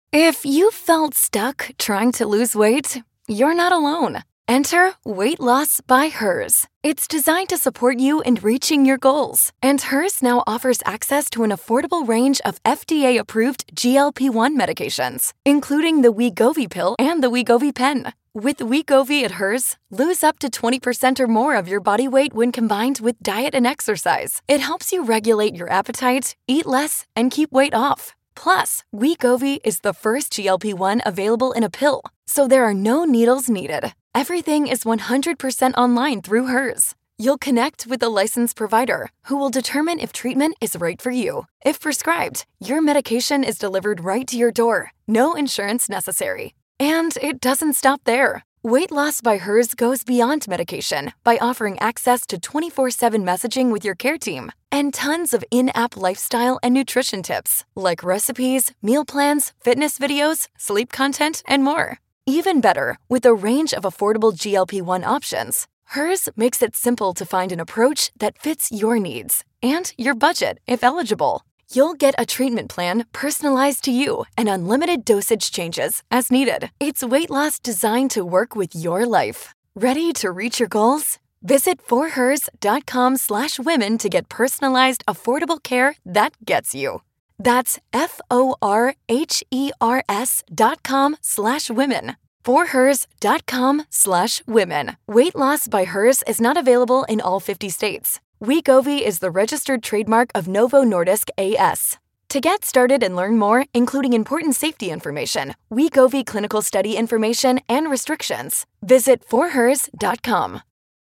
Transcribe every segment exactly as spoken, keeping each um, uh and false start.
If you felt stuck trying to lose weight, you're not alone. Enter Weight Loss by Hers. It's designed to support you in reaching your goals. And Hers now offers access to an affordable range of F D A-approved G L P one medications, including the Wegovy pill and the Wegovy pen. With Wegovy at Hers, lose up to twenty percent or more of your body weight when combined with diet and exercise. It helps you regulate your appetite, eat less, and keep weight off. Plus, Wegovy is the first G L P one available in a pill, so there are no needles needed. Everything is one hundred percent online through Hers. You'll connect with a licensed provider who will determine if treatment is right for you. If prescribed, your medication is delivered right to your door. No insurance necessary. And it doesn't stop there. Weight Loss by Hers goes beyond medication by offering access to twenty-four seven messaging with your care team and tons of in-app lifestyle and nutrition tips like recipes, meal plans, fitness videos, sleep content, and more. Even better, with a range of affordable G L P one options, Hers makes it simple to find an approach that fits your needs and your budget if eligible. You'll get a treatment plan personalized to you and unlimited dosage changes as needed. It's weight loss designed to work with your life. Ready to reach your goals? Visit forhers.com slash women to get personalized, affordable care that gets you. That's F-O-R-H-E-R-S dot com slash women. forhers.com slash women. Weight Loss by Hers is not available in all fifty states. Wegovy is the registered trademark of Novo Nordisk A S. To get started and learn more, including important safety information, Wegovy clinical study information, and restrictions, visit forhers dot com.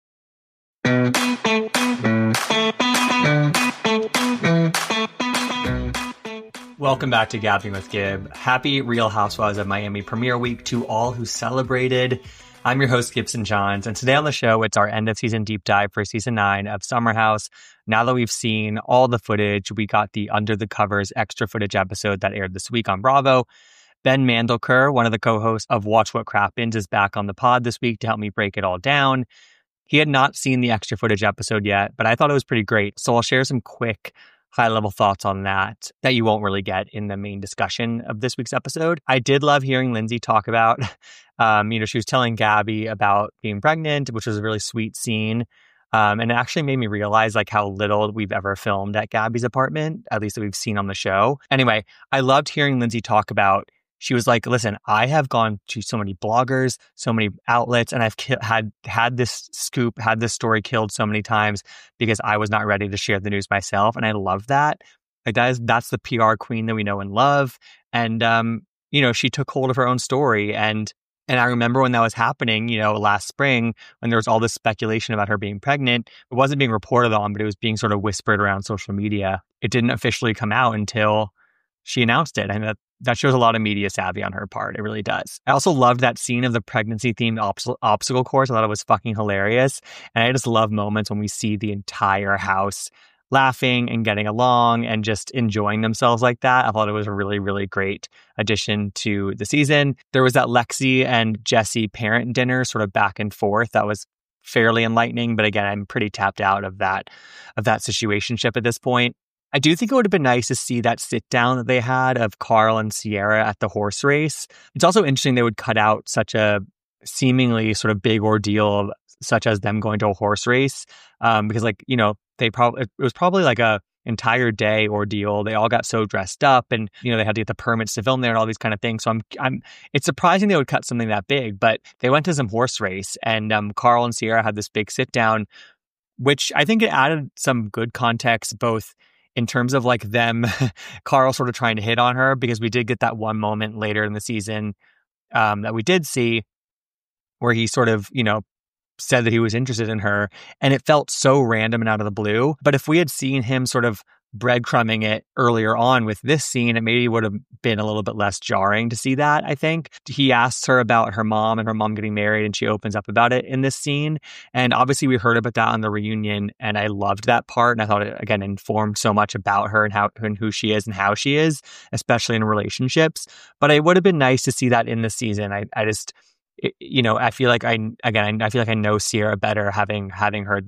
Welcome back to Gabbing with Gib. Happy Real Housewives of Miami premiere week to all who celebrated. I'm your host, Gibson Johns, and today on the show, it's our end-of-season deep dive for season nine of Summer House. Now that we've seen all the footage, we got the Under the Covers extra footage episode that aired this week on Bravo. Ben Mandelker, one of the co-hosts of Watch What Crappens, is back on the pod this week to help me break it all down. He had not seen the extra footage episode yet, but I thought it was pretty great, so I'll share some quick high-level thoughts on that that you won't really get in the main discussion of this week's episode. I did love hearing Lindsay talk about, um, you know, she was telling Gabby about being pregnant, which was a really sweet scene. Um, and it actually made me realize like how little we've ever filmed at Gabby's apartment, at least that we've seen on the show. Anyway, I loved hearing Lindsay talk about, she was like, listen, I have gone to so many bloggers, so many outlets, and I've ki- had had this scoop, had this story killed so many times because I was not ready to share the news myself. And I love that. Like that is, that's the P R queen that we know and love. And, um, you know, she took hold of her own story. And, and I remember when that was happening, you know, last spring, when there was all this speculation about her being pregnant, it wasn't being reported on, but it was being sort of whispered around social media. It didn't officially come out until she announced it. And that, that shows a lot of media savvy on her part. It really does. I also loved that scene of the pregnancy-themed obs- obstacle course. I thought it was fucking hilarious. And I just love moments when we see the entire house laughing and getting along and just enjoying themselves like that. I thought it was a really, really great addition to the season. There was that Lexi and Jesse parent dinner sort of back and forth. That was fairly enlightening. But again, I'm pretty tapped out of that, of that situationship at this point. I do think it would have been nice to see that sit down that they had of Carl and Sierra at the horse race. It's also interesting they would cut out such a seemingly sort of big ordeal, such as them going to a horse race, um, because like, you know, they probably, it was probably like a entire day ordeal. They all got so dressed up and, you know, they had to get the permits to film there and all these kind of things. So I'm, I'm, it's surprising they would cut something that big, but they went to some horse race and um, Carl and Sierra had this big sit down, which I think it added some good context, both in terms of like them, Carl sort of trying to hit on her, because we did get that one moment later in the season um, that we did see where he sort of, you know, said that he was interested in her, and it felt so random and out of the blue. But if we had seen him sort of breadcrumbing it earlier on with this scene, it maybe would have been a little bit less jarring to see that, I think. He asks her about her mom and her mom getting married, and she opens up about it in this scene. And obviously we heard about that on the reunion, and I loved that part. And I thought it, again, informed so much about her and how and who she is and how she is, especially in relationships. But it would have been nice to see that in the season. I, I just... It, you know, I feel like I, again, I feel like I know Sierra better having, having heard that.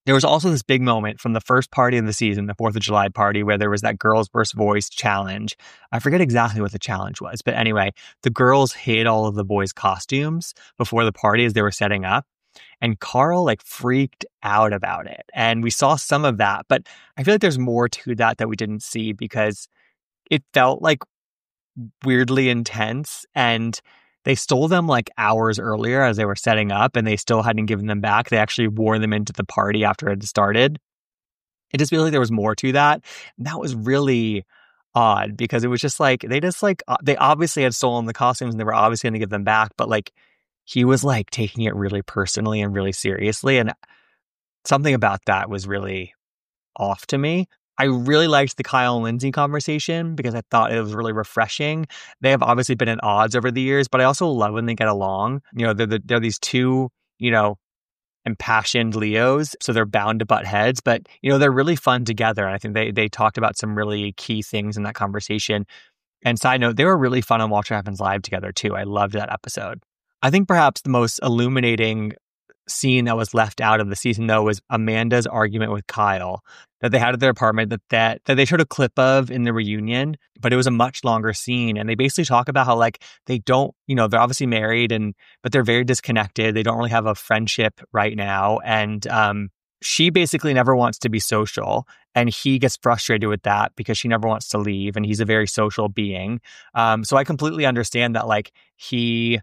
There was also this big moment from the first party of the season, the fourth of July party, where there was that girls versus boys challenge. I forget exactly what the challenge was, but anyway, the girls hid all of the boys' costumes before the party as they were setting up. And Carl like freaked out about it. And we saw some of that, but I feel like there's more to that that we didn't see because it felt like weirdly intense, and they stole them like hours earlier as they were setting up, and they still hadn't given them back. They actually wore them into the party after it had started. It just feels like there was more to that. And that was really odd because it was just like, they just like, they obviously had stolen the costumes and they were obviously going to give them back, but like, he was like taking it really personally and really seriously. And something about that was really off to me. I really liked the Kyle and Lindsay conversation because I thought it was really refreshing. They have obviously been at odds over the years, but I also love when they get along. You know, they're, the, they're these two, you know, impassioned Leos, so they're bound to butt heads, but, you know, they're really fun together. And I think they they talked about some really key things in that conversation. And side note, they were really fun on Watch What Happens Live together too. I loved that episode. I think perhaps the most illuminating scene that was left out of the season, though, was Amanda's argument with Kyle that they had at their apartment that, that that they showed a clip of in the reunion, but it was a much longer scene. And they basically talk about how like they don't, you know, they're obviously married and but they're very disconnected. They don't really have a friendship right now. And um, she basically never wants to be social. And he gets frustrated with that because she never wants to leave. And he's a very social being. Um, so I completely understand that like he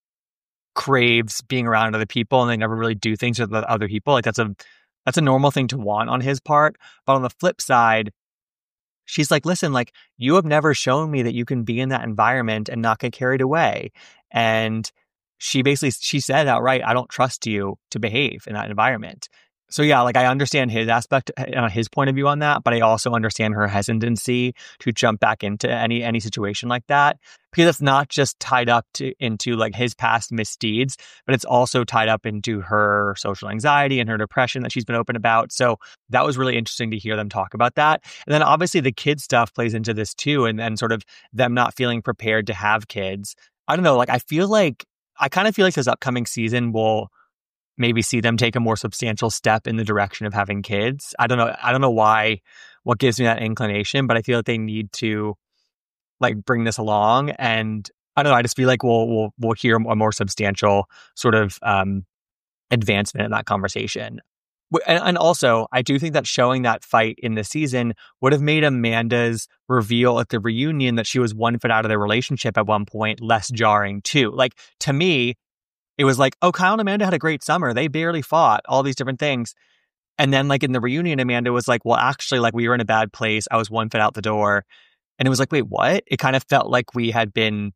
craves being around other people and they never really do things with other people. Like that's a that's a normal thing to want on his part. But on the flip side, she's like, listen, like you have never shown me that you can be in that environment and not get carried away. And she basically, she said outright, I don't trust you to behave in that environment. So yeah, like I understand his aspect, uh, his point of view on that, but I also understand her hesitancy to jump back into any any situation like that because it's not just tied up to into like his past misdeeds, but it's also tied up into her social anxiety and her depression that she's been open about. So that was really interesting to hear them talk about that. And then obviously the kid stuff plays into this too, and then sort of them not feeling prepared to have kids. I don't know, like I feel like I kind of feel like this upcoming season will maybe see them take a more substantial step in the direction of having kids. I don't know. I don't know why, what gives me that inclination, but I feel like they need to like bring this along. And I don't know. I just feel like we'll, we'll, we'll hear a more substantial sort of um, advancement in that conversation. And, and also, I do think that showing that fight in the season would have made Amanda's reveal at the reunion that she was one foot out of their relationship at one point less jarring too. Like to me, it was like, oh, Kyle and Amanda had a great summer. They barely fought, all these different things. And then like in the reunion, Amanda was like, well, actually, like we were in a bad place. I was one foot out the door. And it was like, wait, what? It kind of felt like we had been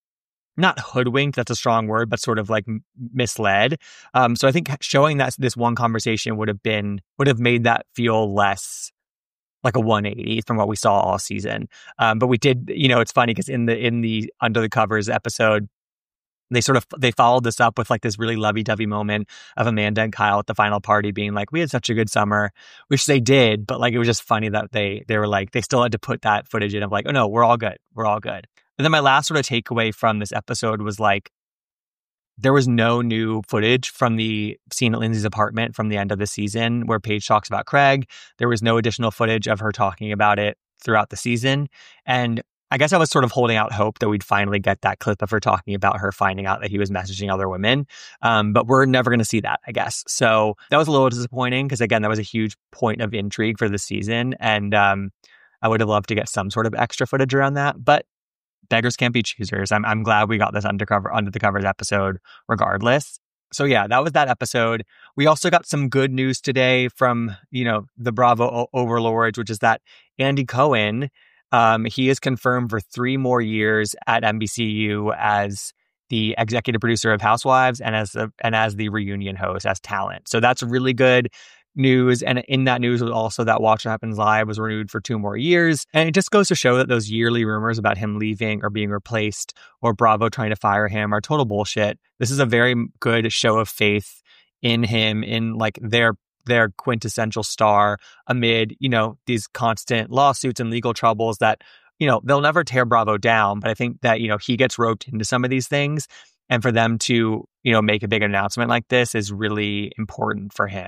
not hoodwinked, that's a strong word, but sort of like m- misled. Um, so I think showing that this one conversation would have been, would have made that feel less like a one eighty from what we saw all season. Um, but we did, you know, it's funny because in the, in the Under the Covers episode, they sort of, they followed this up with like this really lovey-dovey moment of Amanda and Kyle at the final party being like, we had such a good summer, which they did. But like, it was just funny that they, they were like, they still had to put that footage in of like, oh no, we're all good. We're all good. And then my last sort of takeaway from this episode was like, there was no new footage from the scene at Lindsay's apartment from the end of the season where Paige talks about Craig. There was no additional footage of her talking about it throughout the season. And I guess I was sort of holding out hope that we'd finally get that clip of her talking about her finding out that he was messaging other women. Um, but we're never going to see that, I guess. So that was a little disappointing because, again, that was a huge point of intrigue for the season. And um, I would have loved to get some sort of extra footage around that. But beggars can't be choosers. I'm, I'm glad we got this undercover, under the covers episode regardless. So yeah, that was that episode. We also got some good news today from, you know, the Bravo o- overlords, which is that Andy Cohen, Um, he is confirmed for three more years at N B C U as the executive producer of Housewives and as the, and as the reunion host, as talent. So that's really good news. And in that news was also that Watch What Happens Live was renewed for two more years. And it just goes to show that those yearly rumors about him leaving or being replaced or Bravo trying to fire him are total bullshit. This is a very good show of faith in him, in like their their quintessential star amid, you know, these constant lawsuits and legal troubles that, you know, they'll never tear Bravo down. But I think that, you know, he gets roped into some of these things. And for them to, you know, make a big announcement like this is really important for him.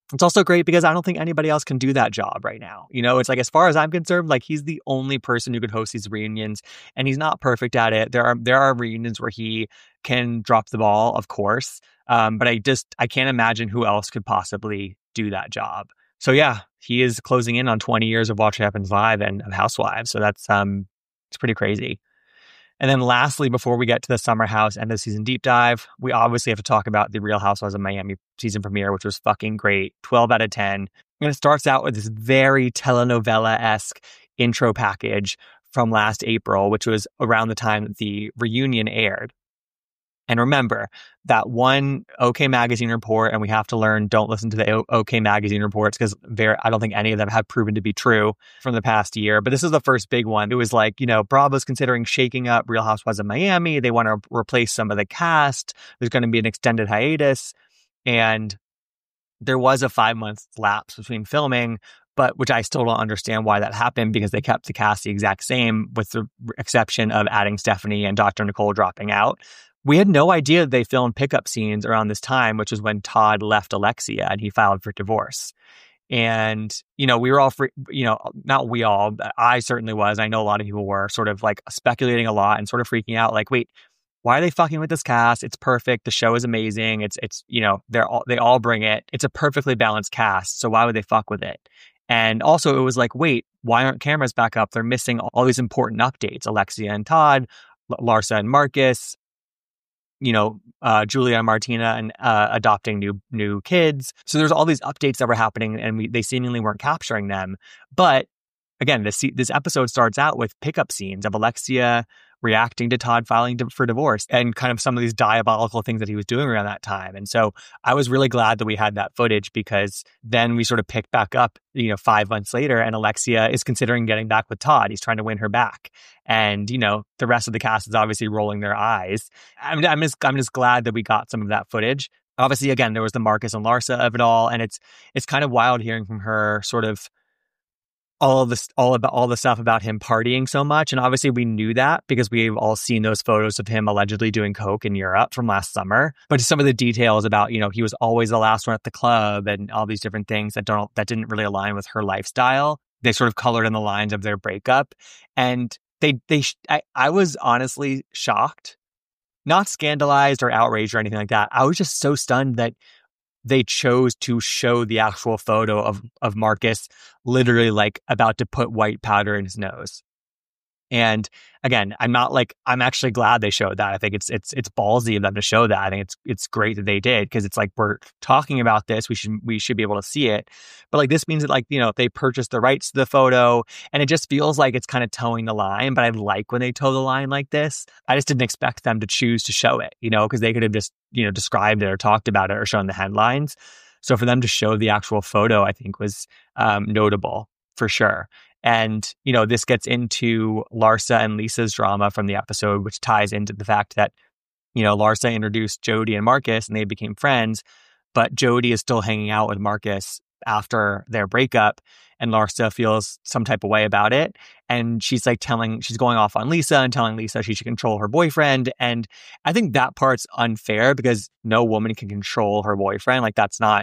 It's also great because I don't think anybody else can do that job right now. You know, it's like, as far as I'm concerned, like he's the only person who could host these reunions, and he's not perfect at it. There are there are reunions where he can drop the ball, of course. Um, but I just I can't imagine who else could possibly do that job. So yeah, he is closing in on twenty years of Watch What Happens Live and of Housewives. So that's um it's pretty crazy. And then lastly, before we get to the Summer House end of season deep dive, we obviously have to talk about the Real Housewives of Miami season premiere, which was fucking great. twelve out of ten. And it starts out with this very telenovela-esque intro package from last April, which was around the time that the reunion aired. And remember that one OK Magazine report, and we have to learn, don't listen to the OK Magazine reports because I don't think any of them have proven to be true from the past year. But this is the first big one. It was like, you know, Bravo's considering shaking up Real Housewives of Miami. They want to replace some of the cast. There's going to be an extended hiatus. And there was a five month lapse between filming, but which I still don't understand why that happened, because they kept the cast the exact same with the exception of adding Stephanie and Doctor Nicole dropping out. We had no idea they filmed pickup scenes around this time, which is when Todd left Alexia and he filed for divorce. And, you know, we were all, free, you know, not we all, I certainly was. I know a lot of people were sort of like speculating a lot and sort of freaking out. Like, wait, why are they fucking with this cast? It's perfect. The show is amazing. It's, it's, you know, they're all, they all bring it. It's a perfectly balanced cast. So why would they fuck with it? And also it was like, wait, why aren't cameras back up? They're missing all these important updates. Alexia and Todd, L- Larsa and Marcus, you know, uh, Julia and Martina and uh, adopting new new kids. So there's all these updates that were happening, and we, they seemingly weren't capturing them. But again, this this episode starts out with pickup scenes of Alexia reacting to Todd filing to, for divorce, and kind of some of these diabolical things that he was doing around that time. And so I was really glad that we had that footage, because then we sort of picked back up, you know, five months later, and Alexia is considering getting back with Todd. He's trying to win her back. And, you know, the rest of the cast is obviously rolling their eyes. I'm, I'm just I'm just glad that we got some of that footage. Obviously, again, there was the Marcus and Larsa of it all. And it's it's kind of wild hearing from her sort of all of this, all about all the stuff about him partying so much. And obviously we knew that because we've all seen those photos of him allegedly doing coke in Europe from last summer. But some of the details about, you know, he was always the last one at the club and all these different things that don't, that didn't really align with her lifestyle. They sort of colored in the lines of their breakup. And they, they, I, I was honestly shocked, not scandalized or outraged or anything like that. I was just so stunned that they chose to show the actual photo of, of Marcus literally like about to put white powder in his nose. And again, I'm not like, I'm actually glad they showed that. I think it's it's it's ballsy of them to show that. I think it's it's great that they did, because it's like, we're talking about this. We should we should be able to see it. But like, this means that, like, you know, they purchased the rights to the photo, and it just feels like it's kind of towing the line. But I like when they toe the line like this. I just didn't expect them to choose to show it, you know, because they could have just, you know, described it or talked about it or shown the headlines. So for them to show the actual photo, I think was um, notable for sure. And, you know, this gets into Larsa and Lisa's drama from the episode, which ties into the fact that, you know, Larsa introduced Jody and Marcus and they became friends, but Jody is still hanging out with Marcus after their breakup, and Larsa feels some type of way about it. And she's like telling, she's going off on Lisa and telling Lisa she should control her boyfriend. And I think that part's unfair, because no woman can control her boyfriend. Like, that's not,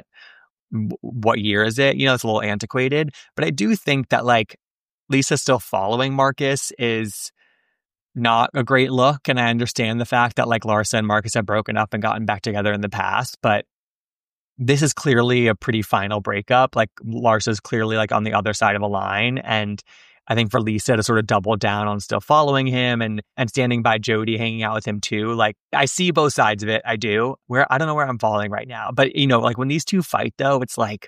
what year is it? You know, it's a little antiquated. But I do think that, like, Lisa still following Marcus is not a great look. And I understand the fact that, like, Larsa and Marcus have broken up and gotten back together in the past, but this is clearly a pretty final breakup. Like, Larsa's clearly like on the other side of a line. And I think for Lisa to sort of double down on still following him and and standing by Jody, hanging out with him too. Like, I see both sides of it. I do. Where I don't know where I'm falling right now. But, you know, like, when these two fight though, it's like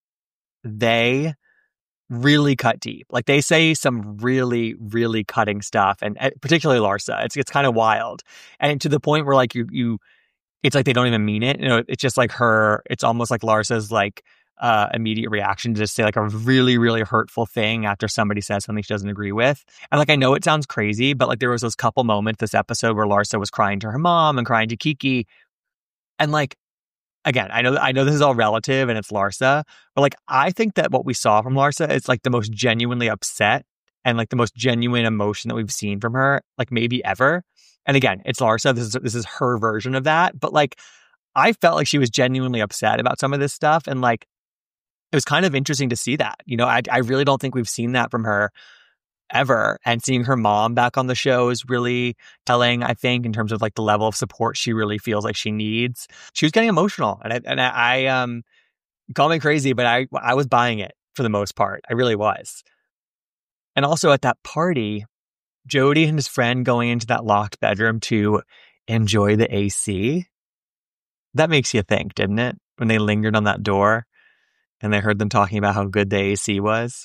they really cut deep. Like, they say some really, really cutting stuff, and uh, particularly Larsa. It's it's kind of wild, and to the point where, like, you you, it's like they don't even mean it. You know, it's just like her. It's almost like Larsa's like uh, immediate reaction to just say like a really, really hurtful thing after somebody says something she doesn't agree with. And like, I know it sounds crazy, but like, there was those couple moments this episode where Larsa was crying to her mom and crying to Kiki, and like, again, I know I know this is all relative and it's Larsa, but like, I think that what we saw from Larsa is like the most genuinely upset and like the most genuine emotion that we've seen from her, like maybe ever. And again, it's Larsa. This is this is her version of that. But like, I felt like she was genuinely upset about some of this stuff, and like, it was kind of interesting to see that. You know, I, I really don't think we've seen that from her ever. And seeing her mom back on the show is really telling, I think, in terms of like the level of support she really feels like she needs. She was getting emotional, and I, and I, I um, call me crazy, but I, I was buying it for the most part. I really was. And also at that party, Jody and his friend going into that locked bedroom to enjoy the A C. That makes you think, didn't it? When they lingered on that door and they heard them talking about how good the A C was.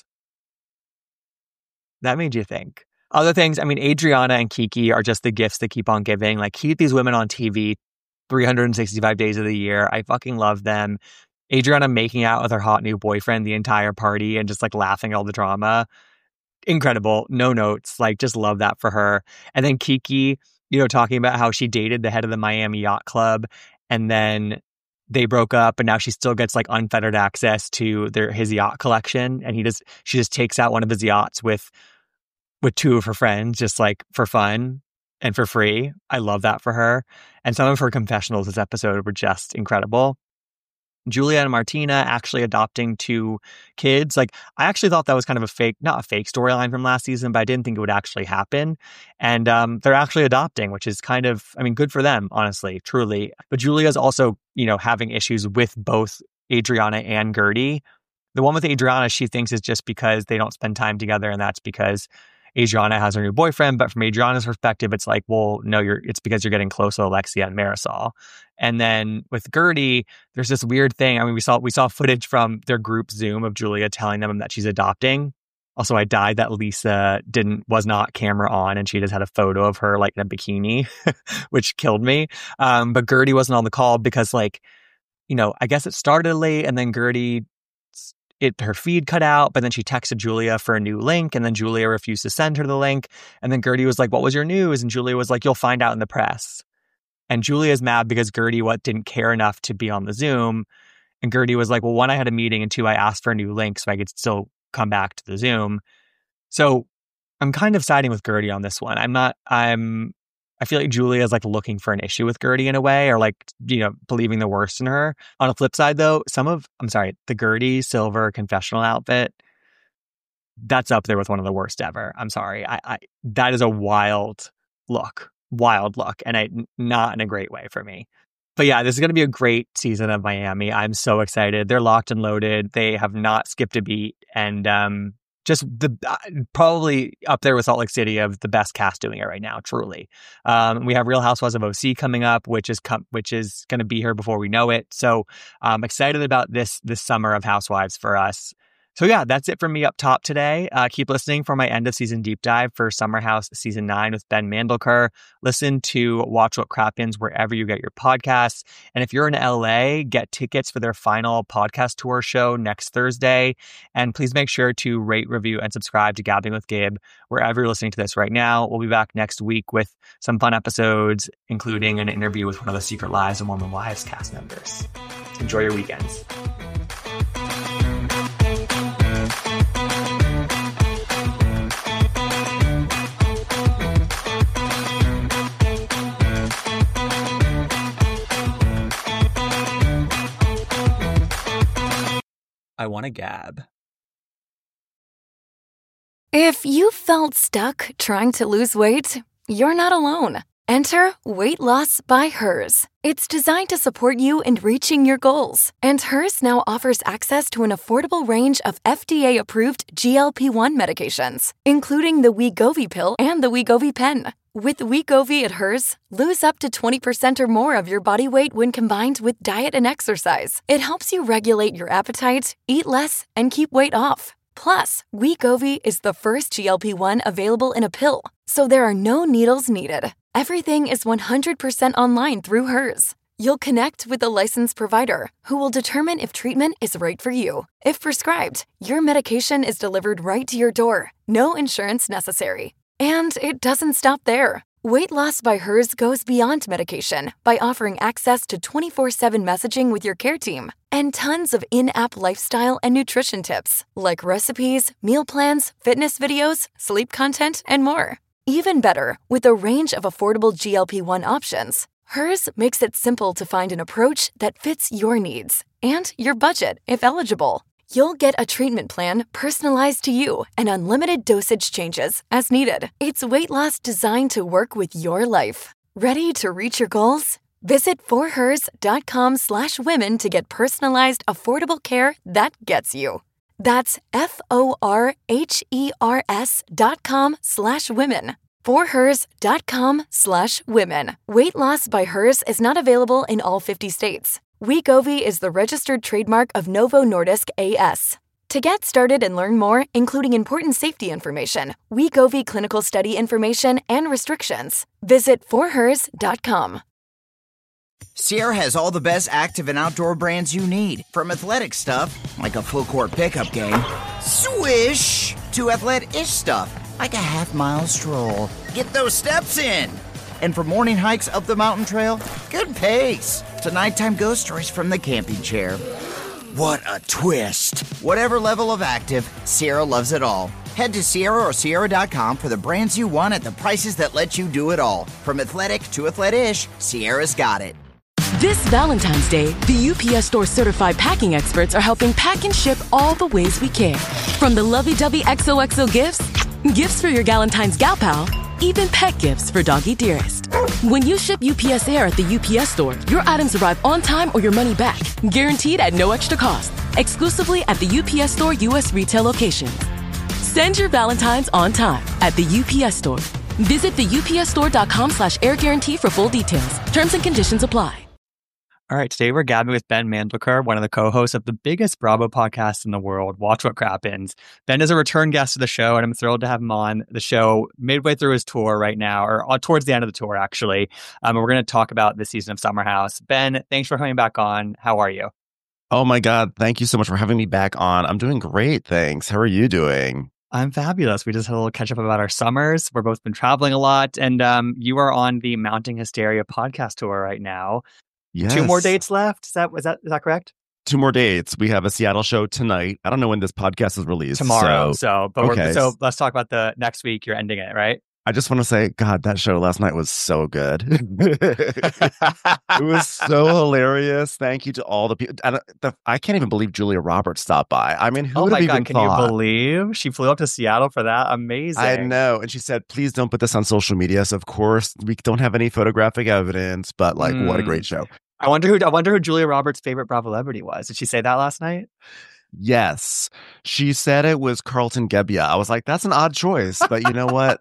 That made you think. Other things, I mean, Adriana and Kiki are just the gifts that keep on giving. Like, keep these women on T V three hundred sixty-five days of the year. I fucking love them. Adriana making out with her hot new boyfriend the entire party and just like laughing at all the drama. Incredible. No notes. Like, just love that for her. And then Kiki, you know, talking about how she dated the head of the Miami Yacht Club and then they broke up, and now she still gets like unfettered access to their his yacht collection. And he just she just takes out one of his yachts with with two of her friends, just like for fun and for free. I love that for her. And some of her confessionals this episode were just incredible. Julia and Martina actually adopting two kids. Like, I actually thought that was kind of a fake, not a fake storyline from last season, but I didn't think it would actually happen. And um, they're actually adopting, which is kind of, I mean, good for them, honestly, truly. But Julia's also, you know, having issues with both Adriana and Gertie. The one with Adriana, she thinks is just because they don't spend time together, and that's because Adriana has her new boyfriend. But from Adriana's perspective, it's like, well, no, you're it's because you're getting close with Alexia and Marisol. And then with Gertie, there's this weird thing. I mean, we saw we saw footage from their group Zoom of Julia telling them that she's adopting. Also, I died that Lisa didn't was not camera on, and she just had a photo of her like in a bikini, which killed me. Um, but Gertie wasn't on the call because, like, you know, I guess it started late, and then Gertie. It, her feed cut out, but then she texted Julia for a new link, and then Julia refused to send her the link. And then Gertie was like, what was your news? And Julia was like, you'll find out in the press. And Julia's mad because Gertie what didn't care enough to be on the Zoom. And Gertie was like, well, one, I had a meeting, and two, I asked for a new link so I could still come back to the Zoom. So I'm kind of siding with Gertie on this one. I'm not, I'm, I feel like Julia is like looking for an issue with Gertie in a way, or like, you know, believing the worst in her. On a flip side, though, some of, I'm sorry, the Gertie silver confessional outfit, that's up there with one of the worst ever. I'm sorry. I, I that is a wild look, wild look, and I, not in a great way for me. But yeah, this is going to be a great season of Miami. I'm so excited. They're locked and loaded. They have not skipped a beat, and um, just the uh, probably up there with Salt Lake City of the best cast doing it right now, truly. Um, we have Real Housewives of O C coming up, which is com- which is going to be here before we know it. So I'm excited about this this summer of Housewives for us. So yeah, that's it from me up top today. Uh, keep listening for my end of season deep dive for Summer House season nine with Ben Mandelker. Listen to Watch What Crappens wherever you get your podcasts. And if you're in L A, get tickets for their final podcast tour show next Thursday. And please make sure to rate, review, and subscribe to Gabbing with Gabe wherever you're listening to this right now. We'll be back next week with some fun episodes, including an interview with one of the Secret Lives of Mormon Wives cast members. Enjoy your weekends. I want to gab. If you felt stuck trying to lose weight, you're not alone. Enter Weight Loss by Hers. It's designed to support you in reaching your goals. And Hers now offers access to an affordable range of F D A-approved G L P one medications, including the Wegovy pill and the Wegovy pen. With Wegovy at Hers, lose up to twenty percent or more of your body weight when combined with diet and exercise. It helps you regulate your appetite, eat less, and keep weight off. Plus, Wegovy is the first G L P one available in a pill, so there are no needles needed. Everything is one hundred percent online through Hers. You'll connect with a licensed provider who will determine if treatment is right for you. If prescribed, your medication is delivered right to your door. No insurance necessary. And it doesn't stop there. Weight Loss by Hers goes beyond medication by offering access to twenty-four seven messaging with your care team and tons of in-app lifestyle and nutrition tips like recipes, meal plans, fitness videos, sleep content, and more. Even better, with a range of affordable G L P one options, Hers makes it simple to find an approach that fits your needs and your budget if eligible. You'll get a treatment plan personalized to you and unlimited dosage changes as needed. It's weight loss designed to work with your life. Ready to reach your goals? Visit forhers.com slash women to get personalized, affordable care that gets you. That's F-O-R-H-E-R-S dot com slash women. forhers.com slash women. Weight loss by Hers is not available in all fifty states. Wegovy is the registered trademark of Novo Nordisk A S. To get started and learn more, including important safety information, Wegovy clinical study information, and restrictions, visit forhers dot com. Sierra has all the best active and outdoor brands you need. From athletic stuff, like a full court pickup game, swish, to athlete-ish stuff, like a half-mile stroll. Get those steps in. And for morning hikes up the mountain trail, good pace. To nighttime ghost stories from the camping chair. What a twist. Whatever level of active, Sierra loves it all. Head to Sierra or Sierra dot com for the brands you want at the prices that let you do it all. From athletic to athlete-ish, Sierra's got it. This Valentine's Day, the U P S Store certified packing experts are helping pack and ship all the ways we care. From the lovey-dovey X O X O gifts, gifts for your Galentine's gal pal, even pet gifts for doggy dearest. When you ship U P S Air at the U P S Store, your items arrive on time or your money back, guaranteed at no extra cost, exclusively at the U P S Store U S retail locations. Send your Valentine's on time at the U P S Store. Visit the upsstore.com slash air guarantee for full details. Terms and conditions apply. All right, today we're gabbing with Ben Mandelker, one of the co-hosts of the biggest Bravo podcast in the world, Watch What Crappens. Ben is a return guest to the show, and I'm thrilled to have him on the show midway through his tour right now, or towards the end of the tour, actually. Um, and we're going to talk about this season of Summer House. Ben, thanks for coming back on. How are you? Oh my God, thank you so much for having me back on. I'm doing great, thanks. How are you doing? I'm fabulous. We just had a little catch up about our summers. We've both been traveling a lot, and um, you are on the Mounting Hysteria podcast tour right now. Yes. Two more dates left. Is that is that is that correct? Two more dates. We have a Seattle show tonight. I don't know when this podcast is released. Tomorrow. So, so but okay. we're, so let's talk about the next week. You're ending it, right? I just want to say, God, that show last night was so good. It was so hilarious. Thank you to all the people. And the, I can't even believe Julia Roberts stopped by. I mean, who oh would my have God, even can thought? you believe she flew up to Seattle for that? Amazing. I know. And she said, please don't put this on social media. So, of course, we don't have any photographic evidence, but like, mm. what a great show. I wonder who I wonder who Julia Roberts' favorite Bravo celebrity was. Did she say that last night? Yes. She said it was Carlton Gebbia. I was like, that's an odd choice, but you know what?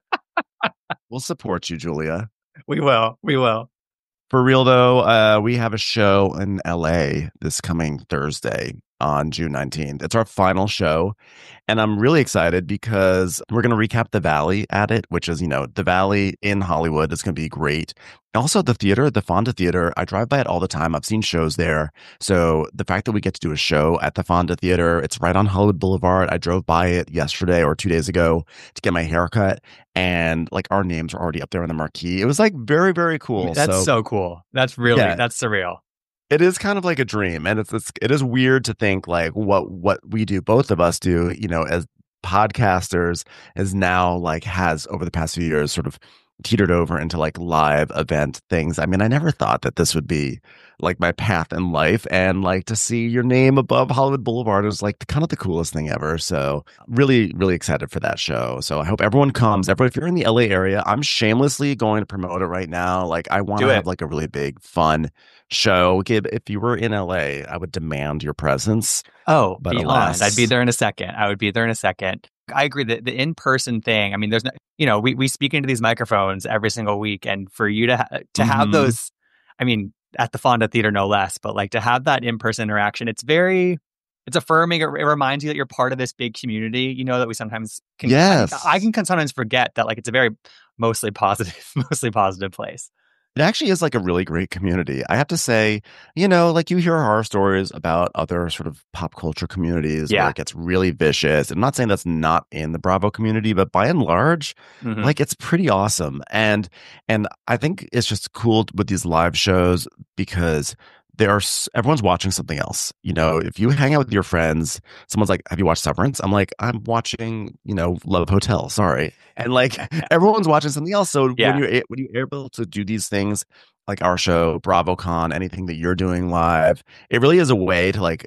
We'll support you, Julia. We will. We will. For real, though, uh, we have a show in L A this coming Thursday on June nineteenth. It's our final show, and I'm really excited because we're going to recap The Valley at it, which is, you know, The Valley in Hollywood. It's going to be great. Also, the theater, the Fonda Theater, I drive by it all the time. I've seen shows there. So the fact that we get to do a show at the Fonda Theater, it's right on Hollywood Boulevard. I drove by it yesterday or two days ago to get my haircut, and like our names are already up there on the marquee. It was like very, very cool. That's so, so cool. That's really, yeah. that's surreal. It is kind of like a dream, and it's, it's it is weird to think like what what we do, both of us do, you know, as podcasters, is now like has over the past few years sort of teetered over into like live event things. I mean, I never thought that this would be like my path in life, and like to see your name above Hollywood Boulevard is like the, kind of the coolest thing ever. So really, really excited for that show. So I hope everyone comes. Everyone, if you're in the L A area, I'm shamelessly going to promote it right now. Like I want to have like a really big, fun show. Gib, if you were in L A, I would demand your presence. Oh, but beyond. alas, I'd be there in a second. I would be there in a second. I agree that the in-person thing, I mean, there's no, you know, we, we speak into these microphones every single week, and for you to, ha- to mm-hmm. have those, I mean, at the Fonda Theater, no less, but like to have that in-person interaction, it's very, it's affirming. It, it reminds you that you're part of this big community, you know, that we sometimes can, yes. I, I can sometimes forget that like, it's a very mostly positive, mostly positive place. It actually is like a really great community. I have to say, you know, like you hear horror stories about other sort of pop culture communities yeah. where it gets really vicious. I'm not saying that's not in the Bravo community, but by and large, mm-hmm. like it's pretty awesome. And and I think it's just cool with these live shows because there's everyone's watching something else. You know, if you hang out with your friends, someone's like, have you watched Severance? I'm like, I'm watching, you know, Love Hotel. Sorry. And like everyone's watching something else. So yeah. when you're when you're able to do these things like our show, BravoCon, anything that you're doing live, it really is a way to like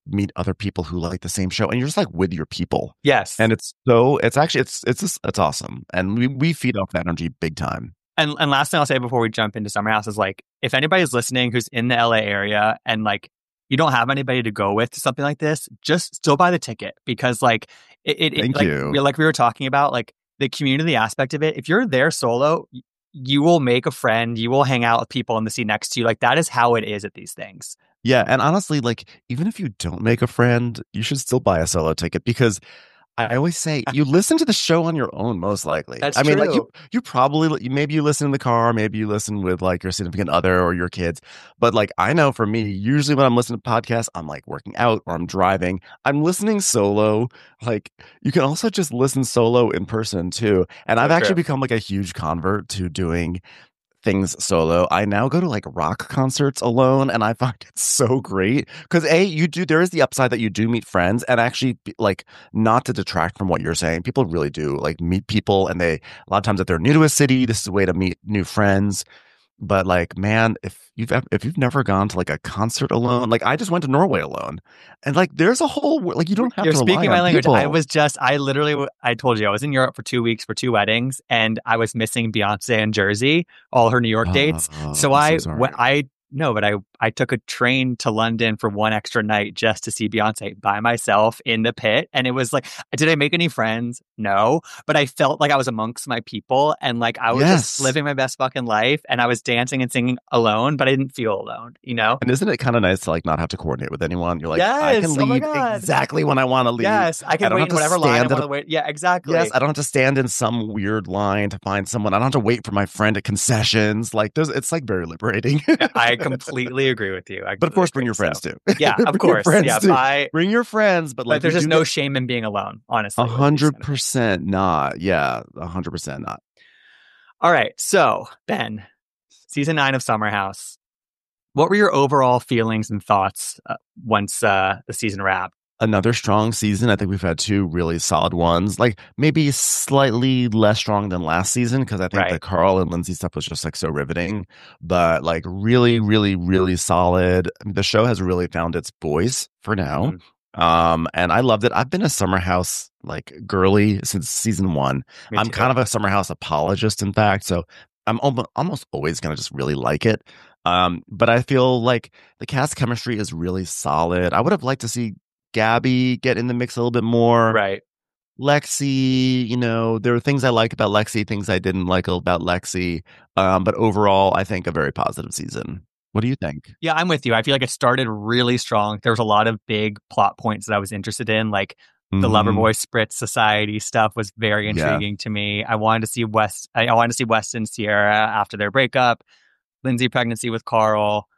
meet other people who like the same show, and you're just like with your people. Yes. And it's so it's actually it's it's just, it's awesome, and we we feed off that energy big time. And and last thing I'll say before we jump into Summer House is like, if anybody's listening who's in the L A area and like you don't have anybody to go with to something like this, just still buy the ticket, because like it, it, Thank it like, you. like we were talking about, like the community aspect of it. If you're there solo, you will make a friend. You will hang out with people in the seat next to you. Like that is how it is at these things. Yeah, and honestly, like even if you don't make a friend, you should still buy a solo ticket, because I always say you listen to the show on your own, most likely. That's I mean, true. like you, you probably maybe you listen in the car, maybe you listen with like your significant other or your kids. But like I know for me, usually when I'm listening to podcasts, I'm like working out or I'm driving. I'm listening solo. Like you can also just listen solo in person too. And I've For actually sure. become like a huge convert to doing things solo. I now go to like rock concerts alone, and I find it so great because a you do there is the upside that you do meet friends, and actually like not to detract from what you're saying, people really do like meet people, and they a lot of times if they're new to a city, this is a way to meet new friends. But like, man, if you've ev- if you've never gone to like a concert alone, like I just went to Norway alone, and like there's a whole like you don't have You're to speaking rely my on language. people. I was just, I literally, w- I told you I was in Europe for two weeks for two weddings, and I was missing Beyonce in Jersey, all her New York dates. Oh, So I'm I, so sorry. went, I no, but I, I took a train to London for one extra night just to see Beyonce by myself in the pit, and it was like, did I make any friends? No, but I felt like I was amongst my people, and like I was Yes. just living my best fucking life, and I was dancing and singing alone, but I didn't feel alone. You know? And isn't it kind of nice to like not have to coordinate with anyone? You're like, I Yes. can Oh my leave God. exactly when I want to leave. Yes, I can I don't wait have in to whatever line I stand at want a- to wait. Yeah, exactly. Yes, I don't have to stand in some weird line to find someone. I don't have to wait for my friend at concessions. Like, there's, it's like very liberating. I completely agree with you. I But of course, bring completely your agree. friends too. Yeah, of Bring your course. friends Yeah, too. buy, Bring your friends, but but like, there's we just do no get- shame in being alone, honestly. A with these hundred kind of things. percent not. Yeah, a hundred percent not. All right. So, Ben, season nine of Summer House. What were your overall feelings and thoughts uh, once uh, the season wrapped? Another strong season. I think we've had two really solid ones. Like maybe slightly less strong than last season because I think Right. the Carl and Lindsay stuff was just like so riveting. But like really, really, really solid. The show has really found its voice for now. Mhm. Um, and I loved it. I've been a Summer House like girly since season one. Me I'm too. kind of a Summer House apologist, in fact. So I'm almost, almost always gonna just really like it. Um, but I feel like the cast chemistry is really solid. I would have liked to see Gabby get in the mix a little bit more. right. Lexi, you know, there are things I like about Lexi, things I didn't like about Lexi. Um, but overall, I think a very positive season. What do you think? Yeah, I'm with you. I feel like it started really strong. There was a lot of big plot points that I was interested in, like the Mhm. Loverboy Spritz Society stuff was very Yeah. intriguing to me. I wanted to see West. I I wanted to see West and Sierra after their breakup. Lindsay pregnancy with Carl.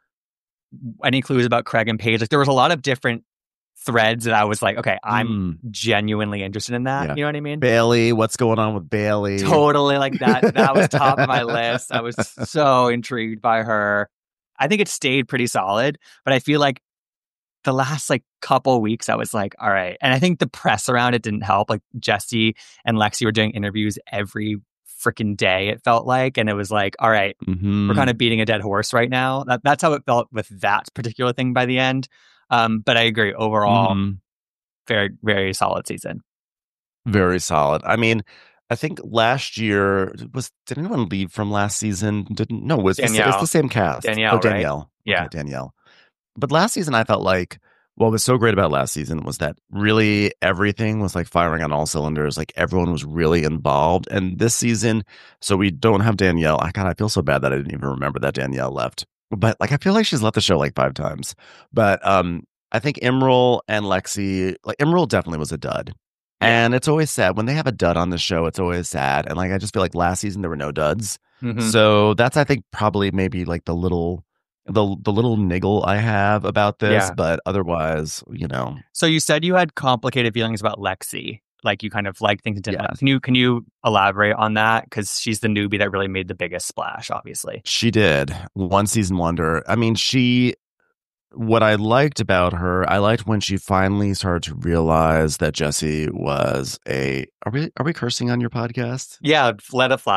Any clues about Craig and Paige? Like there was a lot of different threads that I was like, okay, I'm Mm. genuinely interested in that. Yeah. You know what I mean? Bailey, what's going on with Bailey? Totally like that. That was top of my list. I was so intrigued by her. I think it stayed pretty solid, but I feel like the last like couple weeks, I was like, all right. And I think the press around it didn't help. Like Jesse and Lexi were doing interviews every freaking day, it felt like. And it was like, all right, Mhm. we're kind of beating a dead horse right now. That, that's how it felt with that particular thing by the end. Um, but I agree. Overall, Mhm. very, very solid season. Very solid. I mean, I think last year was did anyone leave from last season? Didn't no, it was the, it's Danielle. the same cast. Danielle, oh, right? Danielle. Yeah. Okay, Danielle. But last season I felt like what was so great about last season was that really everything was like firing on all cylinders. Like everyone was really involved. And this season, so we don't have Danielle. I God, I feel so bad that I didn't even remember that Danielle left. But like I feel like she's left the show like five times. But um I think Emerald and Lexi, like Emerald definitely was a dud. Yeah. And it's always sad when they have a dud on the show. It's always sad, and like I just feel like last season there were no duds. Mhm. So that's I think probably maybe like the little the the little niggle I have about this. Yeah. But otherwise, you know, So you said you had complicated feelings about Lexi. Like you kind of like things that didn't Yeah. like. Can you can you elaborate on that? Because she's the newbie that really made the biggest splash, obviously. she did one season wonder. I mean, she. What I liked about her, I liked when she finally started to realize that Jesse was a. Are we are we cursing on your podcast? Yeah, let it fly.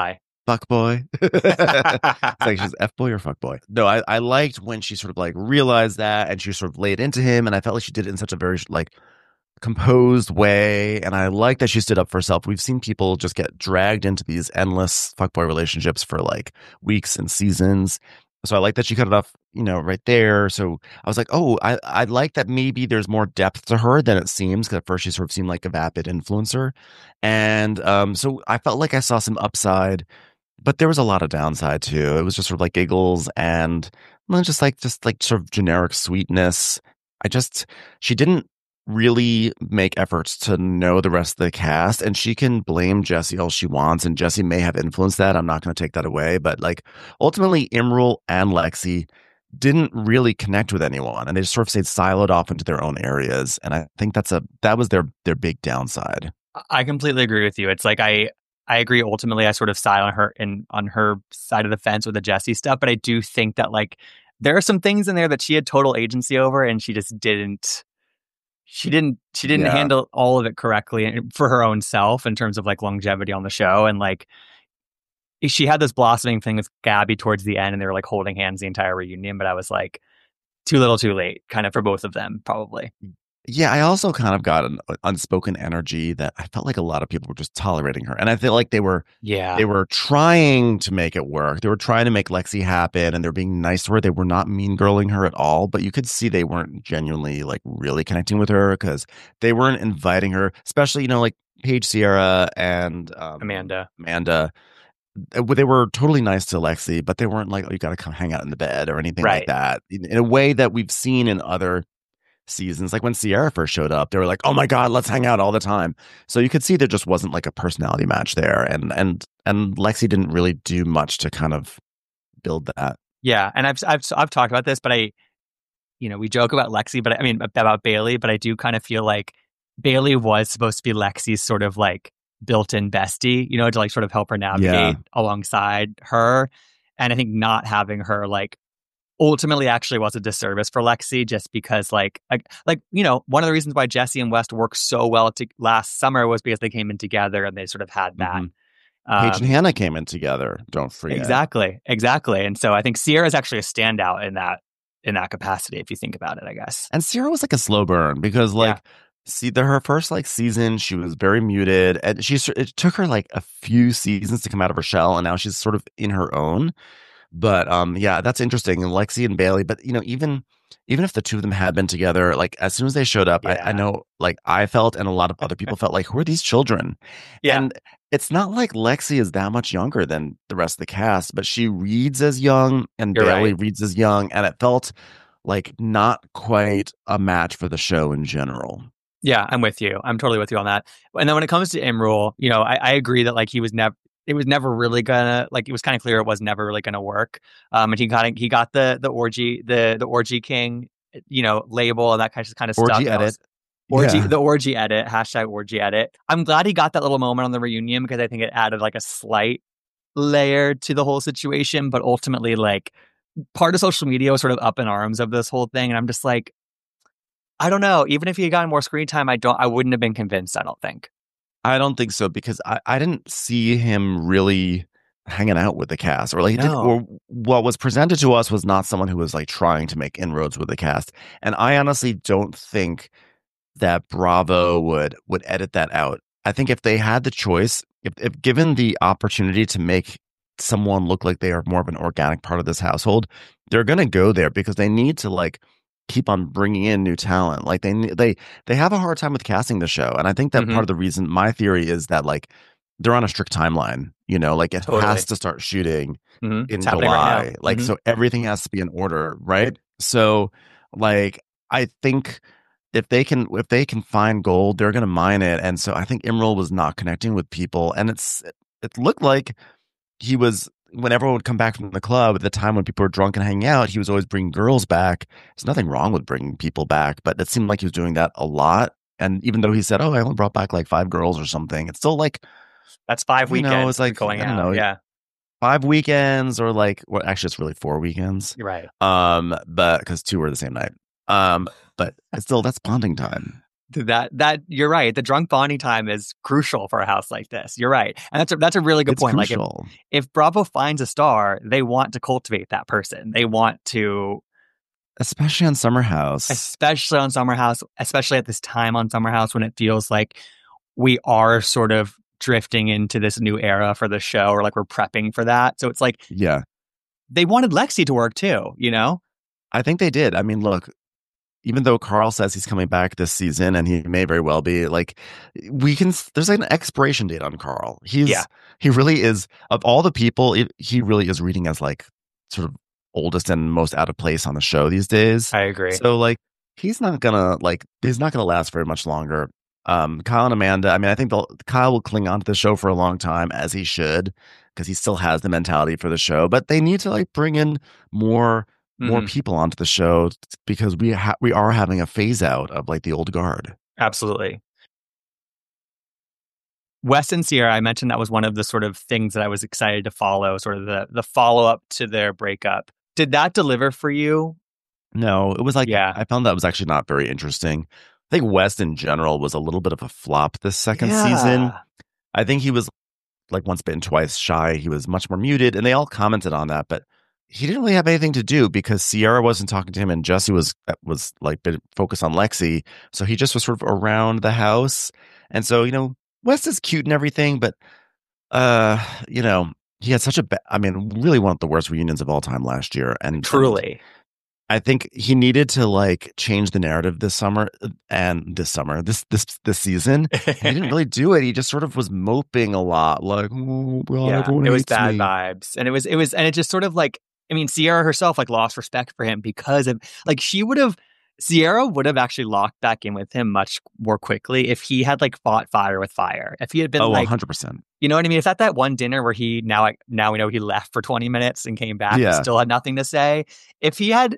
fuck boy. It's like she's F boy or fuck boy. No, I, I liked when she sort of like realized that and she sort of laid into him, and I felt like she did it in such a very like composed way, and I like that she stood up for herself. We've seen people just get dragged into these endless fuckboy relationships for like weeks and seasons. So I like that she cut it off, you know, right there. So I was like, oh, I, I like that maybe there's more depth to her than it seems, because at first she sort of seemed like a vapid influencer. And um, so I felt like I saw some upside, but there was a lot of downside too. It was just sort of like giggles and well, just like just like sort of generic sweetness. I just, she didn't really make efforts to know the rest of the cast, and she can blame Jessie all she wants, and Jessie may have influenced that. I'm not going to take that away, but like ultimately Imral and Lexi didn't really connect with anyone, and they just sort of stayed siloed off into their own areas, and I think that's a that was their their big downside. I completely agree with you. It's like I I agree. Ultimately, I sort of side on her in on her side of the fence with the Jessie stuff, but I do think that like there are some things in there that she had total agency over, and she just didn't. She didn't. She didn't Yeah. handle all of it correctly for her own self in terms of like longevity on the show, and like she had this blossoming thing with Gabby towards the end, and they were like holding hands the entire reunion. But I was like, too little, too late, kind of for both of them, probably. Yeah, I also kind of got an unspoken energy that I felt like a lot of people were just tolerating her, and I feel like they were. Yeah, They were trying to make it work. They were trying to make Lexi happen, and they're being nice to her. They were not mean girling her at all, but you could see they weren't genuinely like really connecting with her, because they weren't inviting her, especially, you know, like Paige, Sierra, and um, Amanda. Amanda. They were totally nice to Lexi, but they weren't like, oh, you got to come hang out in the bed or anything Right. like that. In, in a way that we've seen in other seasons, like when Sierra first showed up, they were like, oh my god, let's hang out all the time. So you could see there just wasn't like a personality match there, and and and Lexi didn't really do much to kind of build that. Yeah, and I've I've I've talked about this, but I, you know, we joke about Lexi, but I, I mean about Bailey, but I do kind of feel like Bailey was supposed to be Lexi's sort of like built-in bestie, you know, to like sort of help her navigate Yeah. alongside her, and I think not having her like ultimately actually was a disservice for Lexi, just because like, like, like, you know, one of the reasons why Jessie and West worked so well to last summer was because they came in together and they sort of had that. Mm-hmm. Paige Um, and Hannah came in together. Don't forget. exactly, exactly. And so I think Sierra is actually a standout in that in that capacity, if you think about it, I guess. And Sierra was like a slow burn, because like, see, the her first like season, she was very muted, and she it took her like a few seasons to come out of her shell, and now she's sort of in her own. But um, yeah, that's interesting. And Lexi and Bailey, but you know, even even if the two of them had been together, like as soon as they showed up, Yeah. I, I know, like I felt, and a lot of other people felt like, who are these children? Yeah. And it's not like Lexi is that much younger than the rest of the cast, but she reads as young, and You're Bailey right. reads as young, and it felt like not quite a match for the show in general. Yeah, I'm with you. I'm totally with you on that. And then when it comes to Imral, you know, I, I agree that like he was never, it was never really gonna, like it was kind of clear it was never really gonna work. Um, and he got he got the the orgy the the orgy king, you know, label and that kind of kind of stuff. Orgy And I edit. was- Orgy, Yeah. the orgy edit, hashtag orgy edit. I'm glad he got that little moment on the reunion, because I think it added like a slight layer to the whole situation. But ultimately, like part of social media was sort of up in arms of this whole thing, and I'm just like, I don't know. Even if he had gotten more screen time, I don't. I wouldn't have been convinced. I don't think. I don't think so, because I, I didn't see him really hanging out with the cast, or like he did, No. or what was presented to us was not someone who was like trying to make inroads with the cast. And I honestly don't think that Bravo would would edit that out. I think if they had the choice, if, if given the opportunity to make someone look like they are more of an organic part of this household, they're going to go there, because they need to like keep on bringing in new talent. Like they they they have a hard time with casting the show, and I think that Mhm. part of the reason, my theory is that like they're on a strict timeline. You know, like it Totally. has to start shooting Mhm. in It's happening right July. now. Like Mhm. so, everything has to be in order, right? So, like I think if they can if they can find gold, they're going to mine it. And so I think Imral was not connecting with people, and it's it looked like he was, when everyone would come back from the club at the time when people were drunk and hanging out, he was always bringing girls back. There's nothing wrong with bringing people back, but it seemed like he was doing that a lot. And even though he said, "Oh, I only brought back like five girls or something," it's still like That's five you know, weekends. it's like, going I don't out. know. Yeah, five weekends, or like, well, actually, it's really four weekends. you're right. Um, but because two were the same night. Um, but it's still, that's bonding time. That that you're right. The drunk bonding time is crucial for a house like this. You're right, and that's a, that's a really good It's point. crucial. Like if, if Bravo finds a star, they want to cultivate that person. They want to, especially on Summer House, especially on Summer House, especially at this time on Summer House when it feels like we are sort of drifting into this new era for the show, or like we're prepping for that. So it's like, yeah, they wanted Lexi to work too. You know, I think they did. I mean, look. Even though Carl says he's coming back this season, and he may very well be, like, we can, there's like an expiration date on Carl. He's, yeah. he really is, of all the people, it, he really is reading as like sort of oldest and most out of place on the show these days. I agree. So like, he's not gonna, like, he's not gonna last very much longer. Um, Kyle and Amanda, I mean, I think they'll, Kyle will cling on to the show for a long time, as he should, because he still has the mentality for the show, but they need to like bring in more more mm-hmm. people onto the show, because we ha- we are having a phase out of like the old guard. Absolutely. Wes and Sierra, I mentioned that was one of the sort of things that I was excited to follow, sort of the the follow up to their breakup. Did that deliver for you? No, it was like, yeah. I found that was actually not very interesting. I think Wes in general was a little bit of a flop this second yeah. season. I think he was like once bitten, twice shy. He was much more muted, and they all commented on that, but he didn't really have anything to do because Sierra wasn't talking to him, and Jesse was was like focused on Lexi. So he just was sort of around the house. And so, you know, West is cute and everything, but uh, you know, he had such a ba- I mean, really one of the worst reunions of all time last year. And truly, I think he needed to like change the narrative this summer and this summer, this this this season. And he didn't really do it. He just sort of was moping a lot, like, oh, well, yeah, everyone it was hates bad me. vibes, and it was it was, and it just sort of like. I mean, Sierra herself like lost respect for him because of like she would have Sierra would have actually locked back in with him much more quickly if he had like fought fire with fire. If he had been oh, like one hundred percent. You know what I mean? It's at that one dinner where he now like now we know he left for twenty minutes and came back yeah. and still had nothing to say. If he had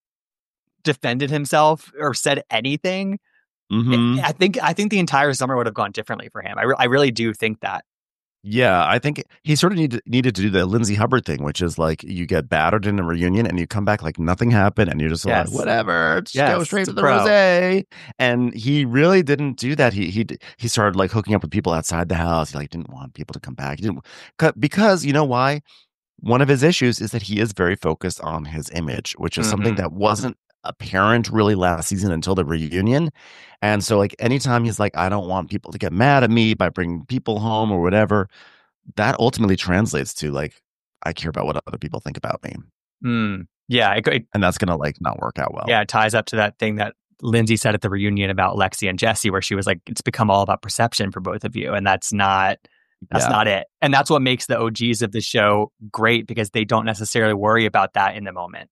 defended himself or said anything, mm-hmm. it, I think I think the entire summer would have gone differently for him. I re- I really do think that. Yeah, I think he sort of needed needed to do the Lindsay Hubbard thing, which is like you get battered in a reunion and you come back like nothing happened, and you're just yes. like, whatever, just yes, go straight to the pro. rosé. And he really didn't do that. He he he started like hooking up with people outside the house. He like didn't want people to come back. He didn't because you know why? One of his issues is that he is very focused on his image, which is mm-hmm. something that wasn't apparent really last season until the reunion. And so like anytime he's like, I don't want people to get mad at me by bringing people home or whatever, that ultimately translates to like, I care about what other people think about me. Mm, yeah. It, it, and that's going to like not work out well. Yeah. It ties up to that thing that Lindsay said at the reunion about Lexi and Jesse, where she was like, it's become all about perception for both of you. And that's not, that's yeah. not it. And that's what makes the O Gs of the show great, because they don't necessarily worry about that in the moment.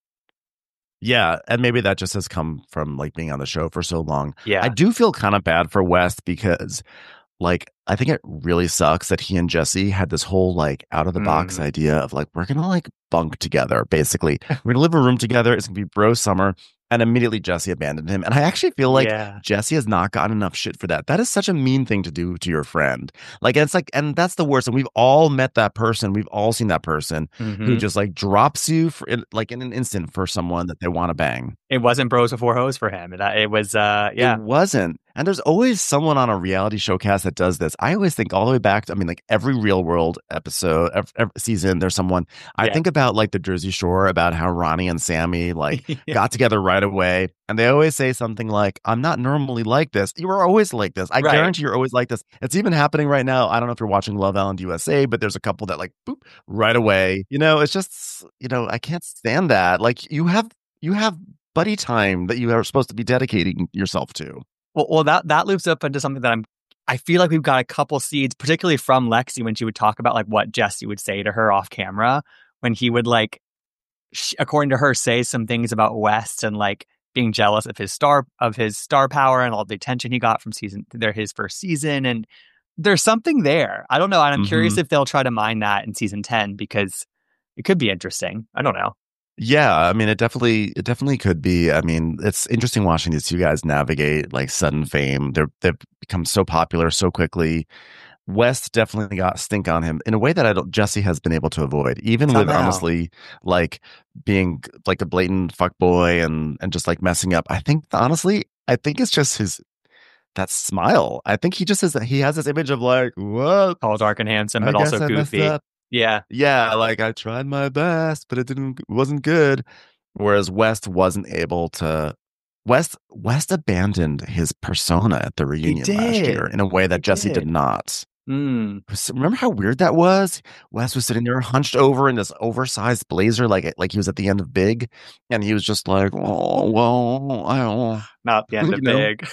Yeah, and maybe that just has come from like being on the show for so long. Yeah. I do feel kind of bad for West because like I think it really sucks that he and Jesse had this whole like out of the box mm. idea of like, we're gonna like bunk together, basically. We're gonna live in a room together, it's gonna be bro summer. And immediately Jesse abandoned him. And I actually feel like yeah. Jesse has not gotten enough shit for that. That is such a mean thing to do to your friend. Like, it's like, and that's the worst. And we've all met that person. We've all seen that person mm-hmm. who just like drops you for like in an instant for someone that they want to bang. It wasn't bros before hoes for him. It, it was, uh, yeah. It wasn't. And there's always someone on a reality show cast that does this. I always think all the way back to, I mean, like every Real World episode, every, every season, there's someone. I yeah. think about like the Jersey Shore, about how Ronnie and Sammy like yeah. got together right away. And they always say something like, I'm not normally like this. You are always like this. I right. guarantee you're always like this. It's even happening right now. I don't know if you're watching Love Island U S A, but there's a couple that like, boop, right away. You know, it's just, you know, I can't stand that. Like you have, you have buddy time that you are supposed to be dedicating yourself to. Well, well, that, that loops up into something that I'm, I feel like we've got a couple seeds, particularly from Lexi, when she would talk about like what Jesse would say to her off camera, when he would like, sh- according to her, say some things about West and like being jealous of his star, of his star power and all the attention he got from season, their his first season. And there's something there. I don't know. And I'm mm-hmm. curious if they'll try to mine that in season ten, because it could be interesting. I don't know. Yeah, I mean, it definitely, it definitely could be. I mean, it's interesting watching these two guys navigate like sudden fame. They're they've become so popular so quickly. West definitely got stink on him in a way that I don't. Jesse has been able to avoid, even Somehow. with honestly like being like a blatant fuckboy and and just like messing up. I think honestly, I think it's just his that smile. I think he just has he has this image of like, what? Tall, dark, and handsome, I but guess also I messed goofy. up. Yeah. Yeah, like I tried my best, but it didn't it wasn't good. Whereas West wasn't able to West West abandoned his persona at the reunion last year in a way that He Jesse did. did not. Mm. Remember how weird that was? Wes was sitting there hunched over in this oversized blazer, like like he was at the end of Big, and he was just like, "Oh well, I don't." Not the end of You know? Big.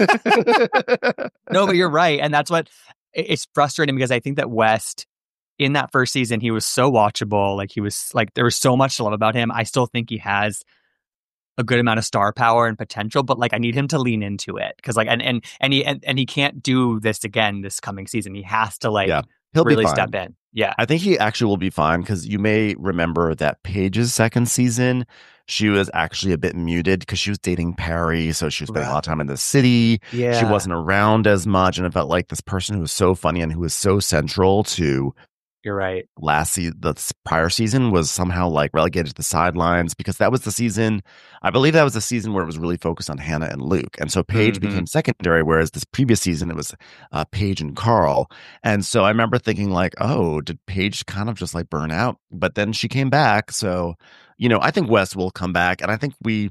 No, but you're right, and that's what it- it's frustrating because I think that West in that first season he was so watchable. Like he was like there was so much to love about him. I still think he has a good amount of star power and potential, but like I need him to lean into it because like and and and he and, and he can't do this again this coming season. He has to like Yeah, he'll really be fine. step in. Yeah, I think he actually will be fine because you may remember that Paige's second season, she was actually a bit muted because she was dating Perry, so she was spending a lot of time in the city. yeah. She wasn't around as much, and it felt like this person who was so funny and who was so central to You're right. last season, the s- prior season was somehow like relegated to the sidelines because that was the season. I believe that was the season where it was really focused on Hannah and Luke, and so Paige Mhm. became secondary. Whereas this previous season, it was uh, Paige and Carl. And so I remember thinking like, oh, did Paige kind of just like burn out? But then she came back. So you know, I think Wes will come back, and I think we,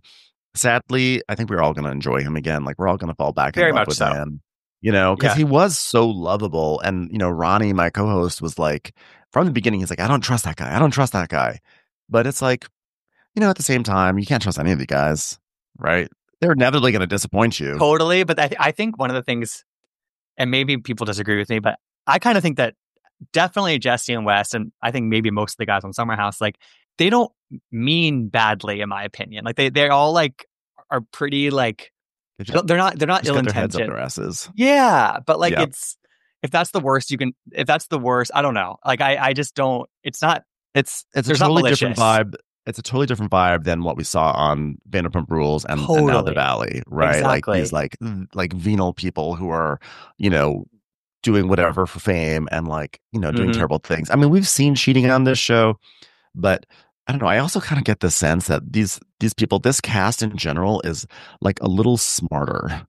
sadly, I think we're all going to enjoy him again. Like we're all going to fall back Very in love much with so. him. You know, because Yeah. he was so lovable. And, you know, Ronnie, my co host, was like, from the beginning, he's like, I don't trust that guy. I don't trust that guy. But it's like, you know, at the same time, you can't trust any of the guys, right? They're inevitably going to disappoint you. Totally, but I, I think one of the things, and maybe people disagree with me, but I kind of think that definitely Jesse and Wes, and I think maybe most of the guys on Summer House, like they don't mean badly, in my opinion. Like they they're all like are pretty like They just, they're not they're not just ill get their heads up intentioned. their asses. Yeah, but like Yeah. it's if that's the worst you can if that's the worst, I don't know. Like I I just don't. It's not. It's it's a There's not totally different malicious. vibe. It's a totally different vibe than what we saw on Vanderpump Rules and, and now Totally. the Valley, right? Exactly. Like these like v- like venal people who are, you know, doing whatever for fame and like, you know, doing Mhm. terrible things. I mean, we've seen cheating on this show, but I don't know. I also kind of get the sense that these these people, this cast in general, is like a little smarter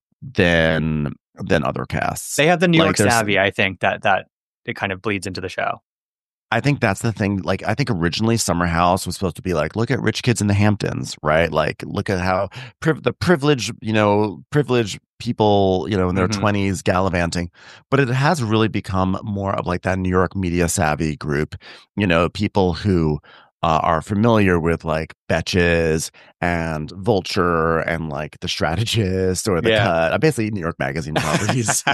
than than other casts. They have the New Like, York there's- savvy. I think that that it kind of bleeds into the show. I think that's the thing. Like, I think originally Summer House was supposed to be like, look at rich kids in the Hamptons, right? Like, look at how priv- the privileged, you know, privileged people, you know, in their Mhm. twenties gallivanting. But it has really become more of like that New York media savvy group, you know, people who uh, are familiar with like Betches and Vulture and like The Strategist or The Yeah. Cut. Uh, basically, New York Magazine properties.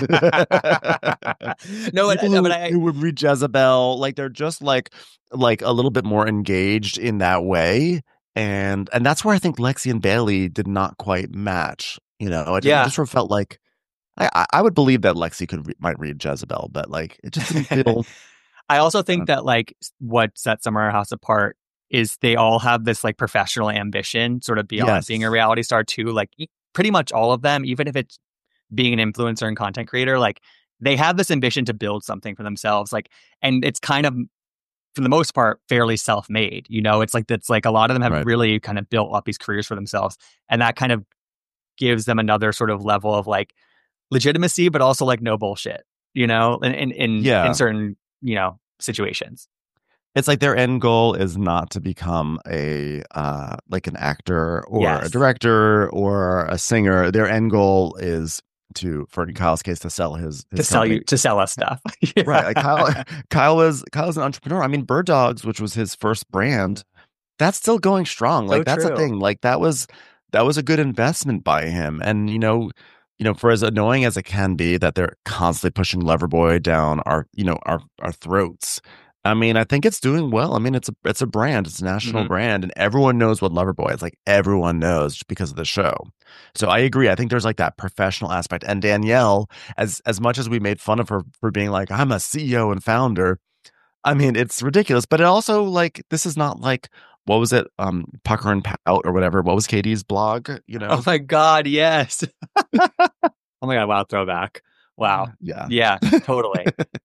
No, but, People but who, I who would read Jezebel, like they're just like like a little bit more engaged in that way, and and that's where I think Lexi and Bailey did not quite match. You know, it, Yeah. it just sort of felt like I I- I would believe that Lexi could re- might read Jezebel, but like it just didn't feel. I also think that like what sets Summer House apart is they all have this like professional ambition, sort of beyond Yes. being a reality star too. Like e- pretty much all of them, even if it's being an influencer and content creator, like they have this ambition to build something for themselves. Like, and it's kind of for the most part fairly self-made. You know, it's like that's like a lot of them have Right. really kind of built up these careers for themselves, and that kind of gives them another sort of level of like legitimacy, but also like no bullshit. You know, in in in, Yeah. in certain you know situations. It's like their end goal is not to become a uh like an actor or Yes. a director or a singer. Their end goal is to, for in Kyle's case, to sell his, his to sell company. you to sell us stuff. Yeah. Right. Like Kyle, Kyle was Kyle's an entrepreneur. I mean, Bird Dogs, which was his first brand, that's still going strong. So Like that's true. a thing. Like that was that was a good investment by him. And you know, you know, for as annoying as it can be that they're constantly pushing Loverboy down our, you know, our our throats. I mean, I think it's doing well. I mean, it's a it's a brand, it's a national Mhm. brand, and everyone knows what Loverboy is. Like everyone knows just because of the show. So I agree. I think there's like that professional aspect. And Danielle, as as much as we made fun of her for being like, I'm a C E O and founder, I mean, it's ridiculous. But it also like this is not like what was it, um, Pucker and Pout or whatever. What was Katie's blog? You know, Oh my god, yes. Oh my god, wow, throwback. Wow. yeah, Yeah, totally.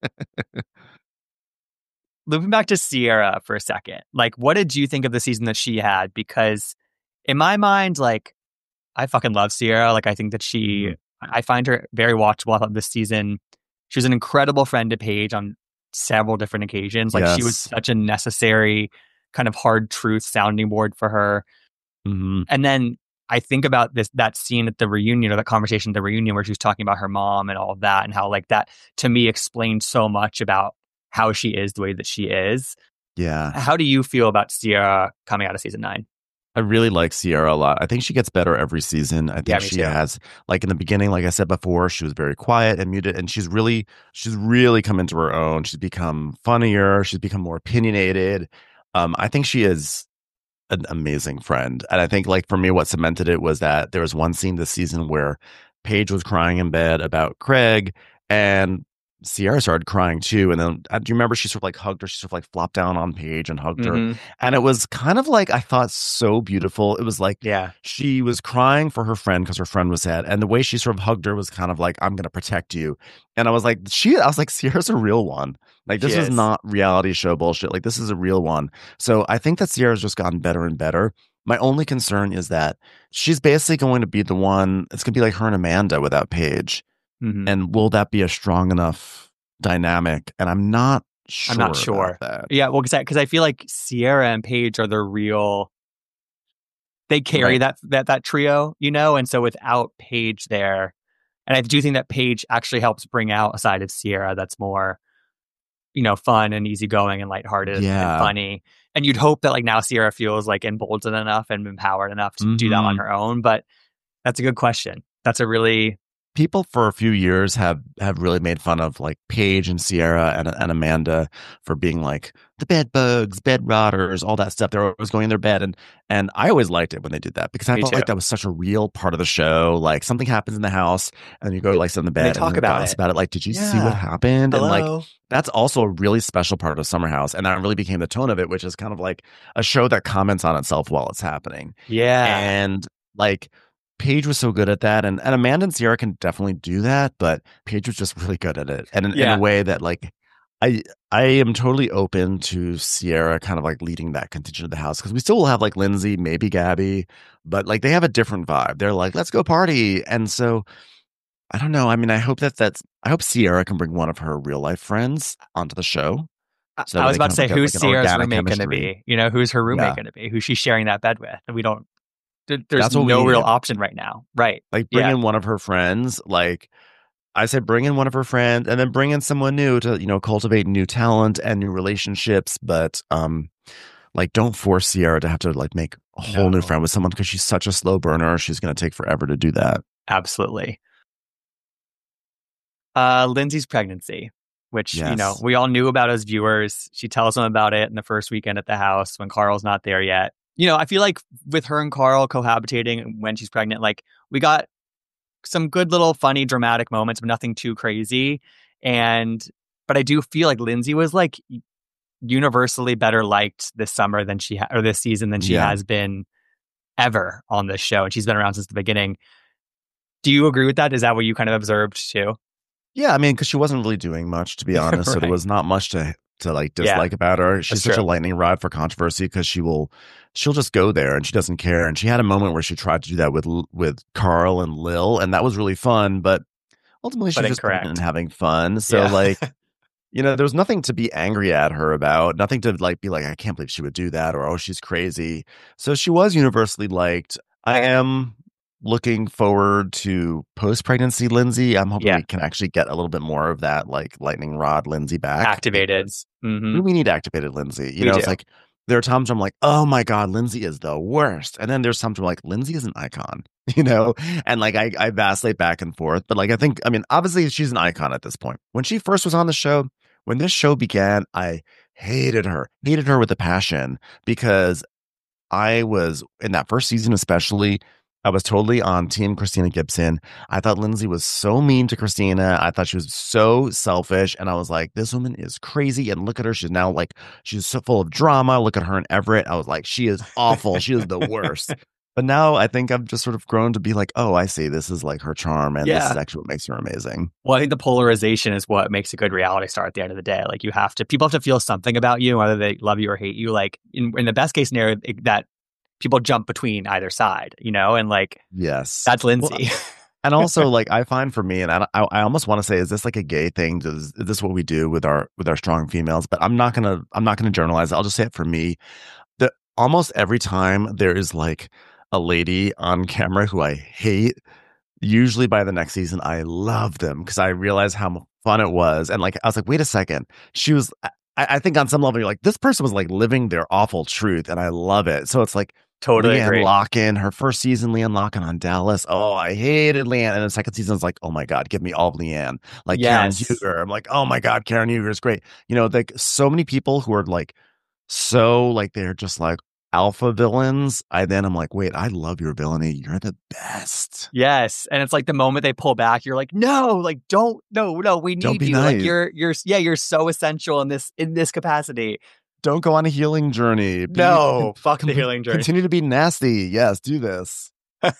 Looping back to Sierra for a second, like, what did you think of the season that she had? Because in my mind, like, I fucking love Sierra. Like, I think that she, Mhm. I find her very watchable. I thought this season she was an incredible friend to Paige on several different occasions. Like yes. she was such a necessary kind of hard truth sounding board for her. Mm-hmm. And then I think about this that scene at the reunion or that conversation at the reunion where she was talking about her mom and all of that, and how like that to me explained so much about how she is the way that she is. Yeah. How do you feel about Sierra coming out of season nine? I really like Sierra a lot. I think she gets better every season. I think yeah, she too. has, like in the beginning, like I said before, she was very quiet and muted, and she's really, she's really come into her own. She's become funnier. She's become more opinionated. Um, I think she is an amazing friend. And I think like for me, what cemented it was that there was one scene this season where Paige was crying in bed about Craig, and Sierra started crying too. And then uh, do you remember she sort of like hugged her? She sort of like flopped down on Paige and hugged mm-hmm. her. And it was kind of like, I thought so beautiful. It was like, yeah, she was crying for her friend because her friend was sad. And the way she sort of hugged her was kind of like, I'm going to protect you. And I was like, she, I was like, Sierra's a real one. Like this is. is not reality show bullshit. Like this is a real one. So I think that Sierra's just gotten better and better. My only concern is that she's basically going to be the one, it's going to be like her and Amanda without Paige. Mm-hmm. And will that be a strong enough dynamic? And I'm not sure. I'm not sure. That. Yeah, well, because I, I feel like Sierra and Paige are the real. They carry right. that that that trio, you know. And so without Paige there, and I do think that Paige actually helps bring out a side of Sierra that's more, you know, fun and easygoing and lighthearted yeah. and funny. And you'd hope that like now Sierra feels like emboldened enough and empowered enough to mm-hmm. do that on her own. But that's a good question. That's a really. People for a few years have, have really made fun of like Paige and Sierra and, and Amanda for being like the bed bugs, bed rotters, all that stuff. They're always going in their bed. And and I always liked it when they did that because I Me felt too. like that was such a real part of the show. Like something happens in the house and you go like sit in the bed and they talk and about gossip it. about it. Like, did you yeah. see what happened? Hello? And like, that's also a really special part of Summer House. And that really became the tone of it, which is kind of like a show that comments on itself while it's happening. Yeah. And like, Paige was so good at that, and, and Amanda and Sierra can definitely do that, but Paige was just really good at it, and in, yeah. in a way that like I I am totally open to Sierra kind of like leading that contingent of the house because we still will have like Lindsay, maybe Gabby, but like they have a different vibe. They're like, let's go party, and so I don't know. I mean, I hope that that's I hope Sierra can bring one of her real life friends onto the show. So I was about to say, who's like Sierra's roommate going to be? You know, who's her roommate yeah. going to be? Who's she sharing that bed with? And we don't. There's That's no real option right now. Right. Like bring yeah. in one of her friends. Like I said, bring in one of her friends and then bring in someone new to, you know, cultivate new talent and new relationships. But um, like don't force Sierra to have to like make a whole no. new friend with someone because she's such a slow burner. She's going to take forever to do that. Absolutely. Uh, Lindsay's pregnancy, which, yes. you know, we all knew about as viewers. She tells them about it in the first weekend at the house when Carl's not there yet. You know, I feel like with her and Carl cohabitating when she's pregnant, like we got some good little funny dramatic moments, but nothing too crazy. And, but I do feel like Lindsay was like universally better liked this summer than she, ha- or this season than she yeah. has been ever on this show. And she's been around since the beginning. Do you agree with that? Is that what you kind of observed too? Yeah. I mean, because she wasn't really doing much, to be honest. right. So there was not much to, to like dislike yeah. about her. She's That's such true. a lightning rod for controversy because she will, she'll just go there and she doesn't care. And she had a moment where she tried to do that with with Carl and Lil, and that was really fun. But ultimately, she's just pregnant and having fun. So yeah. like, you know, there was nothing to be angry at her about. Nothing to like be like, I can't believe she would do that, or oh, she's crazy. So she was universally liked. I am looking forward to post-pregnancy Lindsay. I'm hoping yeah. we can actually get a little bit more of that like lightning rod Lindsay back. Activated. Mm-hmm. We need activated Lindsay. You we know, do. It's like there are times where I'm like, oh my God, Lindsay is the worst. And then there's times where I'm like, Lindsay is an icon, you know? And like I, I vacillate back and forth. But like I think, I mean, obviously she's an icon at this point. When she first was on the show, when this show began, I hated her, hated her with a passion because I was in that first season, especially. I was totally on team Christina Gibson. I thought Lindsay was so mean to Christina. I thought she was so selfish. And I was like, this woman is crazy. And look at her. She's now like, she's so full of drama. Look at her and Everett. I was like, she is awful. She is the worst. But now I think I've just sort of grown to be like, oh, I see. This is like her charm. And yeah. this is actually what makes her amazing. Well, I think the polarization is what makes a good reality star at the end of the day. Like you have to, people have to feel something about you, whether they love you or hate you. Like in, in the best case scenario, it, that people jump between either side, you know, and like, yes, that's Lindsay. Well, And also, like, I find for me, and I, I, I almost want to say, is this like a gay thing? Does is this what we do with our with our strong females? But I'm not gonna I'm not gonna generalize it. I'll just say it for me. That almost every time there is like a lady on camera who I hate, usually by the next season I love them because I realize how fun it was. And like I was like, wait a second, she was. I, I think on some level you're like, this person was like living their awful truth, and I love it. So it's like. Totally Leanne agree. Locken, her first season, Leanne Locken on Dallas. Oh, I hated Leanne. And the second season is like, oh my God, give me all of Leanne. Like Yes. Karen Huger. I'm like, oh my God, Karen Huger is great. You know, like so many people who are like, so like they're just like alpha villains. I then I'm like, wait, I love your villainy. You're the best. Yes. And it's like the moment they pull back, you're like, no, like don't, no, no, we Don't need be you. Like nice. you're, you're, yeah, you're so essential in this, in this capacity. Don't go on a healing journey. Be, No, con- fuck the con- healing journey. Continue to be nasty. Yes, do this.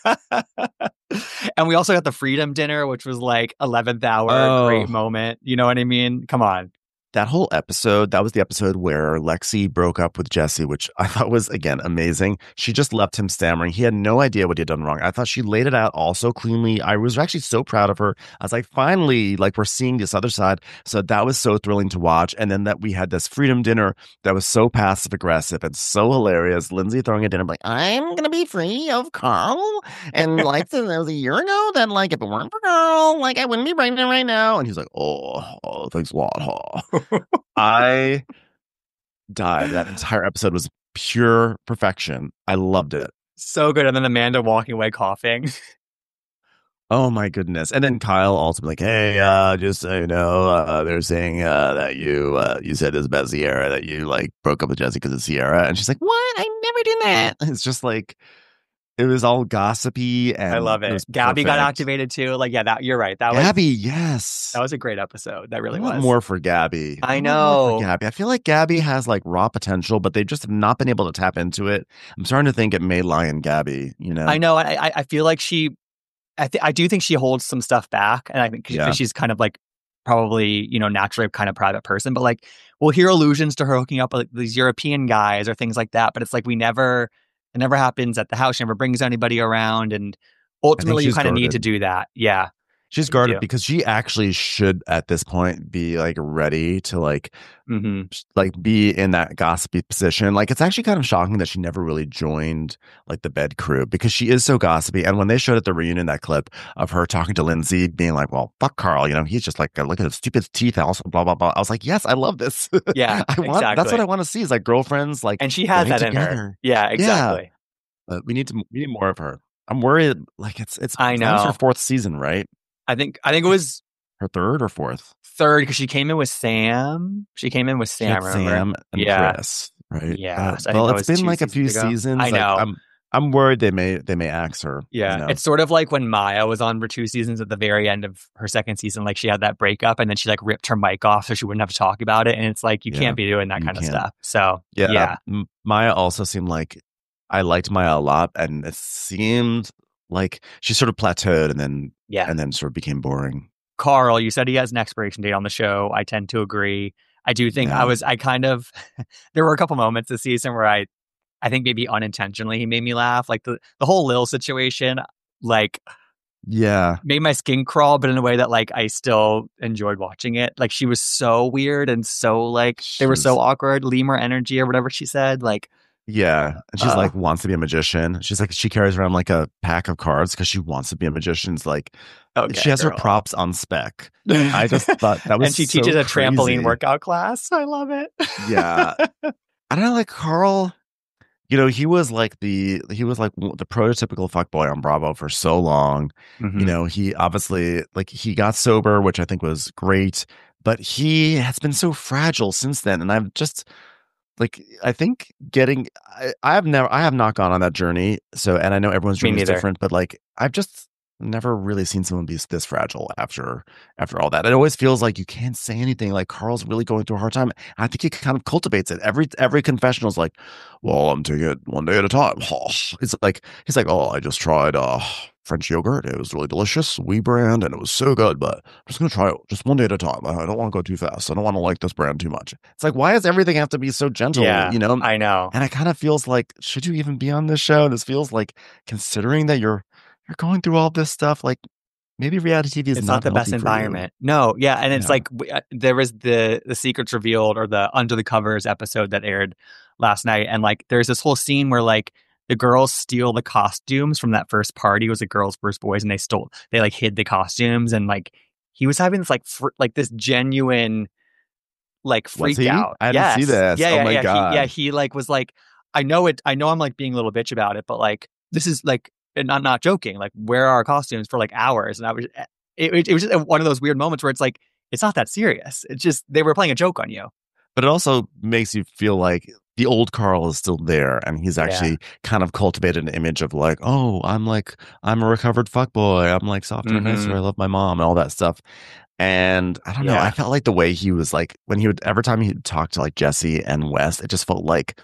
And we also got the freedom dinner, which was like eleventh hour, Oh. great moment. You know what I mean? Come on. That whole episode, that was the episode where Lexi broke up with Jesse, which I thought was, again, amazing. She just left him stammering. He had no idea what he had done wrong. I thought she laid it out all so cleanly. I was actually so proud of her. I was like, finally, like we're seeing this other side. So that was so thrilling to watch. And then that we had this freedom dinner that was so passive aggressive and so hilarious. Lindsay throwing a dinner like, I'm going to be free of Carl. And like that was a year ago that like if it weren't for Carl, like I wouldn't be pregnant right now. And he's like, oh, oh thanks a lot, huh? I died. That entire episode was pure perfection. I loved it. So good. And then Amanda walking away coughing. Oh my goodness. And then Kyle also like, hey, uh, just so you know, uh, they're saying uh, that you uh, you said this about Sierra, that you like broke up with Jesse because of Sierra. And she's like, what? I never did that. It's just like, it was all gossipy. And I love it. it Gabby got perfect. activated too. Like, yeah, that you're right. That was Gabby, yes. that was a great episode. That really I want was. more for Gabby. I want more for know. Gabby. I feel like Gabby has like raw potential, but they just have not been able to tap into it. I'm starting to think it may lie in Gabby, you know? I know. I I- I feel like she, I th- I do think she holds some stuff back, and I think she, Yeah. she's kind of like probably you know naturally a kind of private person, but like we'll hear allusions to her hooking up with like, these European guys or things like that. But it's like we never, it never happens at the house. She never brings anybody around, and ultimately you she's kind of need guarded. to do that. Yeah. She's Me guarded too. because she actually should at this point be like ready to like hmm like be in that gossipy position. Like it's actually kind of shocking that she never really joined like the bed crew because she is so gossipy. And when they showed at the reunion that clip of her talking to Lindsay, being like, "Well, fuck Carl," you know, he's just like, "Look at his stupid teeth," also blah blah blah. I was like, "Yes, I love this." Yeah, I want that's exactly. what I want to see is like girlfriends like And she has that getting in her. together. Yeah, exactly. But we need to we need more of her. I'm worried. Like it's it's I that was her know. fourth season, right? I think I think it was Her third or fourth? third because she came in with Sam. She came in with She Sam. had remember? Sam and Yeah. Chris, right? Yeah, Uh, so I think well, that it's was been two like a few seasons ago. seasons. I Like, know. I'm I'm worried they may they may axe her. Yeah, you know? it's sort of like when Maya was on for two seasons at the very end of her second season. Like she had that breakup, and then she like ripped her mic off so she wouldn't have to talk about it. And it's like you Yeah, can't be doing that you kind of can't. stuff. So yeah. yeah, M- Maya also seemed like I liked Maya a lot, and it seemed like she sort of plateaued and then yeah. and then sort of became boring. Carl, you said he has an expiration date on the show. I tend to agree. I do think Yeah. I was. I kind of. There were a couple moments this season where I, I think maybe unintentionally he made me laugh. Like the the whole Lil situation, like Yeah, made my skin crawl, but in a way that like I still enjoyed watching it. Like she was so weird and so like She they were was- so awkward. Lemur energy or whatever she said. Like yeah. And she's Uh. like wants to be a magician. She's like she carries around like a pack of cards because she wants to be a magician. It's like okay, she has her girl. props on spec. I just thought that was and she so teaches a crazy. trampoline workout class. I love it. Yeah. I don't know, like Carl, you know, he was like the he was like the prototypical fuckboy on Bravo for so long. Mhm. You know, he obviously like he got sober, which I think was great, but he has been so fragile since then. And I've just like I think getting I, I have never I have not gone on that journey. So and I know everyone's Me journey is neither. different, but like I've just never really seen someone be this fragile after after all that. It always feels like you can't say anything. Like Carl's really going through a hard time. I think he kind of cultivates it. Every every confessional is like, well, I'm taking it one day at a time. It's like he's like, oh, I just tried uh French yogurt. It was really delicious, We brand, and it was so good. But I'm just gonna try it just one day at a time. I don't want to go too fast. I don't want to like this brand too much. It's like, why does everything have to be so gentle? Yeah, you know. I know. And it kind of feels like, should you even be on this show? This feels like, considering that you're you're going through all this stuff, like maybe reality T V is it's not, not the best healthy for you. environment. No, yeah, and it's Yeah. like w- uh, there was the the secrets revealed or the under the covers episode that aired last night, and like there's this whole scene where like the girls steal the costumes from that first party. It was the girls versus boys, and they stole they like hid the costumes, and like he was having this like fr- like this genuine like Was freak he? out. I didn't see Yes. this. Yeah, Oh yeah, my yeah. God. He, yeah, he like was like, I know it. I know I'm like being a little bitch about it, but like this is like, and I'm not joking. Like, where are our costumes for like hours? And I was, it, it, it was just one of those weird moments where it's like, it's not that serious. It's just they were playing a joke on you. But it also makes you feel like the old Carl is still there, and he's actually Yeah. kind of cultivated an image of like, oh, I'm like, I'm a recovered fuckboy. I'm like softer and nicer. Mhm. I love my mom and all that stuff. And I don't know. Yeah. I felt like the way he was like when he would every time he'd talk to like Jesse and West, it just felt like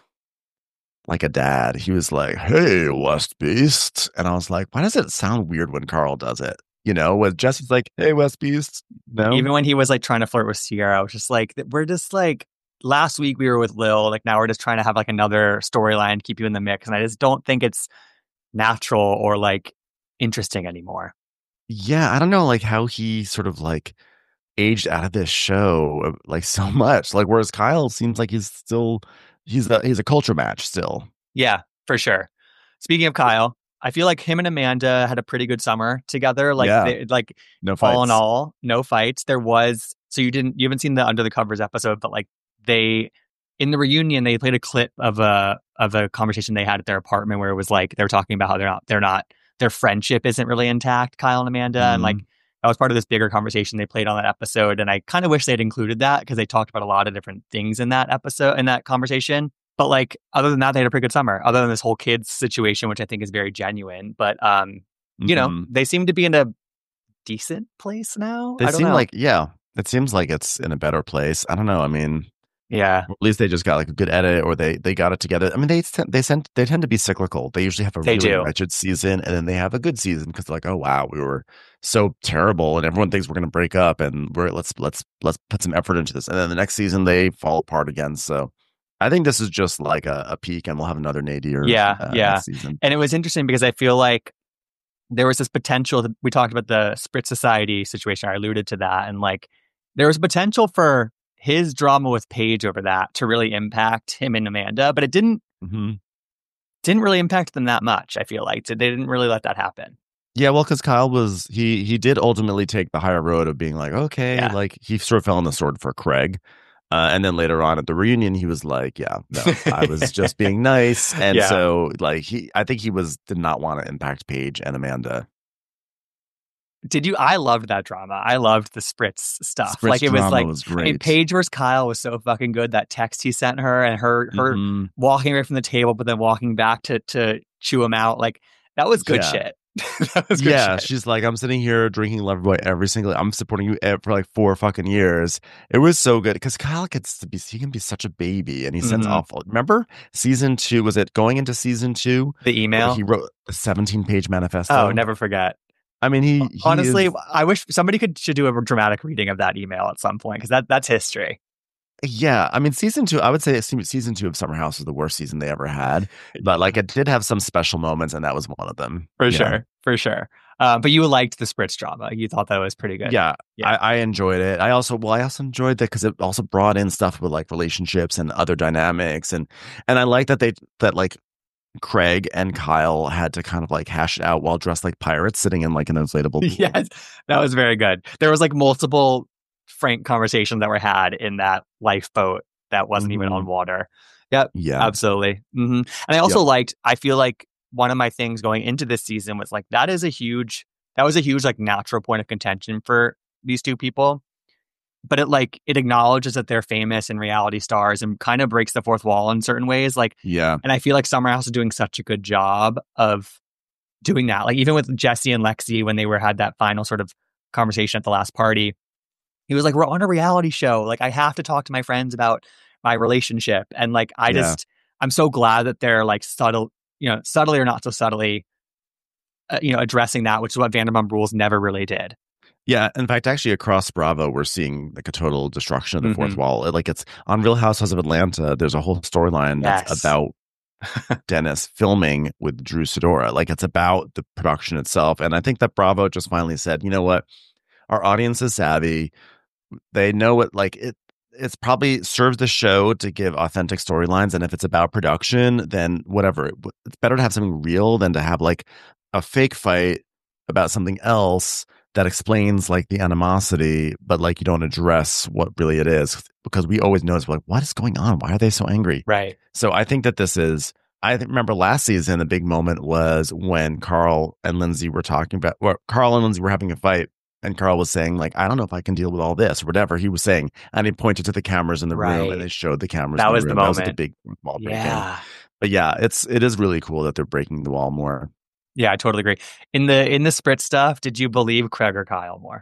like a dad. He was like, "Hey, West Beast," and I was like, "Why does it sound weird when Carl does it?" You know, when Jesse's like, "Hey, West Beast," no, Even when he was like trying to flirt with Sierra, I was just like, we're just like, last week we were with Lil. Like now we're just trying to have like another storyline to keep you in the mix. And I just don't think it's natural or like interesting anymore. yeah, I don't know, like how he sort of like aged out of this show like so much. Like whereas Kyle seems like he's still he's a he's a culture match still. Yeah, for sure. Speaking of Kyle, I feel like him and Amanda had a pretty good summer together. Like, Yeah. they, like No fights. all in all, no fights. There was so you didn't you haven't seen the Under the Covers episode, but like they in the reunion they played a clip of a of a conversation they had at their apartment where it was like they were talking about how they're not they're not their friendship isn't really intact, Kyle and Amanda, and like that was part of this bigger conversation they played on that episode. And I kind of wish they'd included that because they talked about a lot of different things in that episode, in that conversation. But like, other than that, they had a pretty good summer, other than this whole kids situation, which I think is very genuine. But, um, you know, Mhm. they seem to be in a decent place now. They I don't seem know. like, yeah, it seems like it's in a better place. I don't know. I mean, yeah, at least they just got like a good edit, or they they got it together. I mean, they tend- they sent they tend to be cyclical. They usually have a They really do. wretched season, and then they have a good season because they're like, oh wow, we were so terrible, and everyone thinks we're going to break up, and we're let's let's let's put some effort into this, and then the next season they fall apart again. So I think this is just like a, a peak, and we'll have another nadir. Yeah, uh, yeah. next season. And it was interesting because I feel like there was this potential that we talked about the Spritz Society situation. I alluded to that. And like, there was potential for his drama with Paige over that to really impact him and Amanda, but it didn't, Mm-hmm. didn't really impact them that much. I feel like they didn't really let that happen. Yeah, well, because Kyle was he he did ultimately take the higher road of being like, okay, Yeah. like he sort of fell on the sword for Craig, uh, and then later on at the reunion, he was like, yeah, no, I was just being nice, and Yeah. so like he, I think he was did not want to impact Paige and Amanda. Did you? I loved that drama. I loved the Spritz stuff. Spritz like it was drama like, was I mean, great. Paige versus Kyle was so fucking good. That text he sent her and her her Mhm. walking away from the table, but then walking back to to chew him out. Like that was good Yeah. shit. That was good Yeah, shit. she's like, I'm sitting here drinking Loverboy every single. I'm supporting you ev- for like four fucking years. It was so good because Kyle gets to be. He can be such a baby, and he sends Mhm. awful. Remember season two? Was it going into season two? The where email. He wrote a seventeen page manifesto. Oh, never forget. I mean, he, he Honestly, is- I wish somebody could should do a dramatic reading of that email at some point because that that's history. yeah. I mean, season two. I would say se- season two of Summer House was the worst season they ever had, but like it did have some special moments, and that was one of them. For you sure, know? for sure. Uh, but you liked the Spritz drama. You thought that was pretty good. Yeah, Yeah. I, I enjoyed it. I also, well, I also enjoyed that because it also brought in stuff with like relationships and other dynamics, and and I like that they that like Craig and Kyle had to kind of like hash it out while dressed like pirates, sitting in like an inflatable pool. Yes, that was very good. There was like multiple frank conversations that were had in that lifeboat that wasn't even Mhm. on water. Yep, Yeah, absolutely. hmm And I also liked. I feel like one of my things going into this season was like that is a huge. That was a huge like natural point of contention for these two people. But it like it acknowledges that they're famous and reality stars and kind of breaks the fourth wall in certain ways. Like, yeah, and I feel like Summer House is doing such a good job of doing that. Like even with Jesse and Lexi when they were had that final sort of conversation at the last party, he was like, "We're on a reality show. Like I have to talk to my friends about my relationship." And like I Yeah. just I'm so glad that they're like subtle, you know, subtly or not so subtly, uh, you know, addressing that, which is what Vanderpump Rules never really did. yeah. In fact, actually, across Bravo, we're seeing like a total destruction of the fourth Mhm. wall. Like it's on Real Housewives of Atlanta. There's a whole storyline that's Yes. about Dennis filming with Drew Sidora. Like it's about the production itself. And I think that Bravo just finally said, you know what? Our audience is savvy. They know what, like it, it's probably serves the show to give authentic storylines. And if it's about production, then whatever. It's better to have something real than to have like a fake fight about something else that explains like the animosity, but like you don't address what really it is, because we always notice like, what is going on? Why are they so angry? Right. So I think that this is, I remember last season, the big moment was when Carl and Lindsay were talking about, well, Carl and Lindsay were having a fight, and Carl was saying like, I don't know if I can deal with all this or whatever he was saying. And he pointed to the cameras in the Right. room, and they showed the cameras. That in was the the room. That was moment. like a big wall breaking. Yeah. But yeah, it's, it is really cool that they're breaking the wall more. Yeah, I totally agree. In the in the Spritz stuff, did you believe Craig or Kyle more?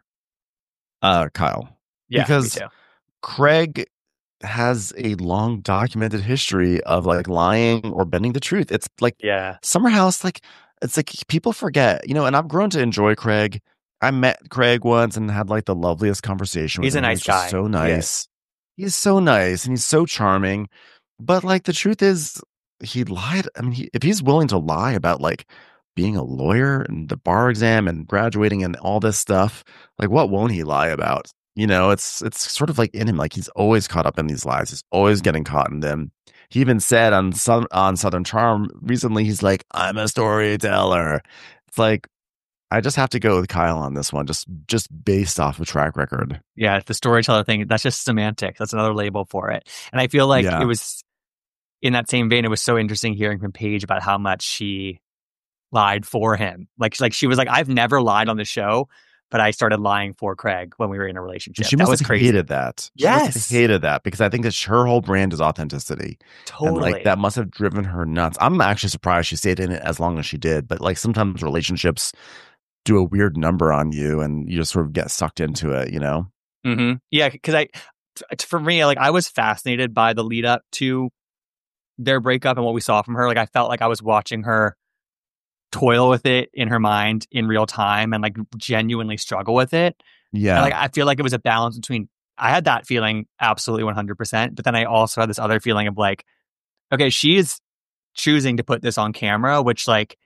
Uh, Kyle. Yeah, because me too. Craig has a long documented history of like lying or bending the truth. It's like Yeah. Summer House, like it's like people forget, you know, and I've grown to enjoy Craig. I met Craig once and had like the loveliest conversation with He's him. a He nice was just guy. so He nice. He's so nice and he's so charming. But like the truth is, he lied. I mean, he, if he's willing to lie about like being a lawyer and the bar exam and graduating and all this stuff, like what won't he lie about? You know, it's it's sort of like in him. Like he's always caught up in these lies. He's always getting caught in them. He even said on Southern, on Southern Charm recently, he's like, "I'm a storyteller." It's like, I just have to go with Kyle on this one, just just based off of track record. Yeah, the storyteller thing, that's just semantics. That's another label for it. And I feel like Yeah. it was, in that same vein, it was so interesting hearing from Paige about how much she lied for him. Like, like she was like, I've never lied on the show, but I started lying for Craig when we were in a relationship. And she that must was have crazy. hated that. She must have Yes. hated that because I think that her whole brand is authenticity. Totally. And like that must have driven her nuts. I'm actually surprised she stayed in it as long as she did. But like sometimes relationships do a weird number on you and you just sort of get sucked into it, you know? Mm-hmm. Yeah, because I, for me, like I was fascinated by the lead up to their breakup and what we saw from her. Like I felt like I was watching her toil with it in her mind in real time and like genuinely struggle with it. Yeah. And like I feel like it was a balance between, I had that feeling absolutely one hundred percent, but then I also had this other feeling of like, okay, she is choosing to put this on camera, which like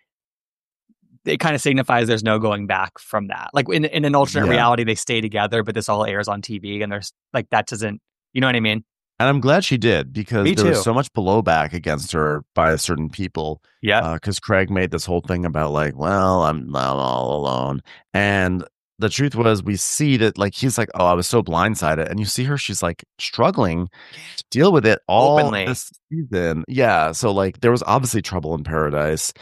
it kind of signifies there's no going back from that. Like in in an alternate Yeah. reality, they stay together, but this all airs on T V, and there's like that doesn't, you know what I mean? And I'm glad she did because Me there too. was so much blowback against her by certain people. Yeah, Because Craig made this whole thing about like, well, I'm, I'm all alone. And the truth was, we see that like he's like, oh, I was so blindsided. And you see her, she's like struggling to deal with it all Openly. this season. Yeah. So like there was obviously trouble in paradise.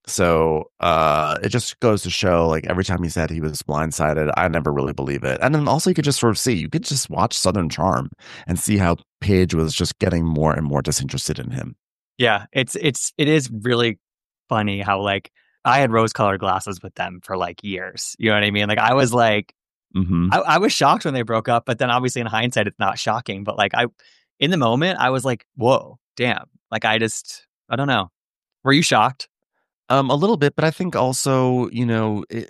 So uh, it just goes to show, like every time he said he was blindsided, I never really believe it. And then also you could just sort of see, you could just watch Southern Charm and see how Paige was just getting more and more disinterested in him. yeah. It's it's it is really funny how like I had rose colored glasses with them for like years. You know what I mean? Like I was like, Mm-hmm. I, I was shocked when they broke up, but then obviously in hindsight, it's not shocking. But like I, in the moment, I was like, whoa, damn. Like I just, I don't know. Were you shocked? Um, a little bit, but I think also, you know, it,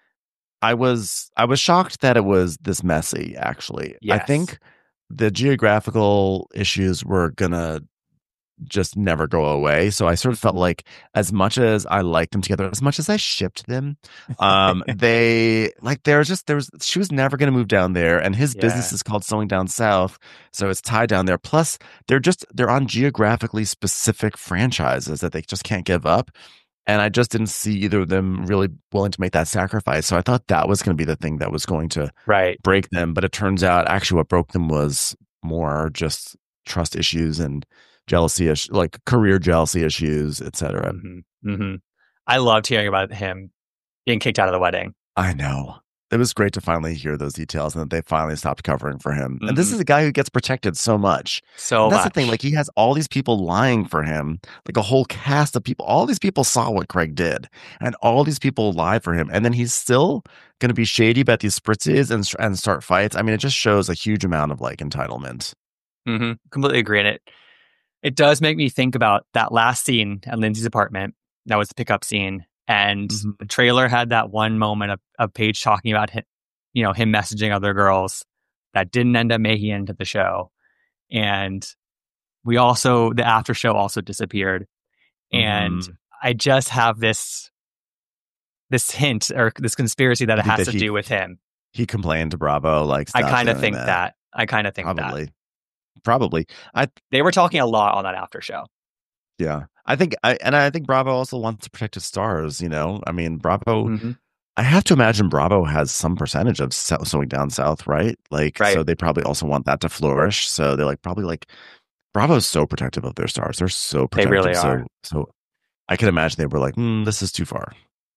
I was I was shocked that it was this messy. Actually, I Yes. think the geographical issues were gonna just never go away. So I sort of felt like, as much as I liked them together, as much as I shipped them, um, they like there was just there was she was never gonna move down there, and his Yeah. business is called Sewing Down South, so it's tied down there. Plus, they're just they're on geographically specific franchises that they just can't give up. And I just didn't see either of them really willing to make that sacrifice. So I thought that was going to be the thing that was going to Right. break them. But it turns out actually what broke them was more just trust issues and jealousy, is- like career jealousy issues, et cetera. Mm-hmm. Mm-hmm. I loved hearing about him being kicked out of the wedding. I know. It was great to finally hear those details and that they finally stopped covering for him. And this Mhm. is a guy who gets protected so much. So That's much. the thing. Like he has all these people lying for him, like a whole cast of people. All these people saw what Craig did, and all these people lie for him. And then he's still going to be shady about these spritzes and and start fights. I mean, it just shows a huge amount of like entitlement. Mm-hmm. Completely agree. And it it does make me think about that last scene at Lindsay's apartment. That was the pickup scene, and Mhm. the trailer had that one moment of, of Paige talking about him, you know, him messaging other girls that didn't end up making it into the show, and we also the after show also disappeared, and Mhm. I just have this this hint or this conspiracy that You it think has that to he do with him. he complained to Bravo, like, I "Stop kind of doing think that." that. I kind of think that Probably. Probably. I they were talking a lot on that after show. Yeah. I think I and I think Bravo also wants to protect its stars, you know? I mean, Bravo Mm-hmm. I have to imagine Bravo has some percentage of sou- sewing down south, right? Like, Right. so they probably also want that to flourish. So they're like, probably like, Bravo's so protective of their stars. They're so They protective. really so, are. so I can imagine they were like, mm, this is too far.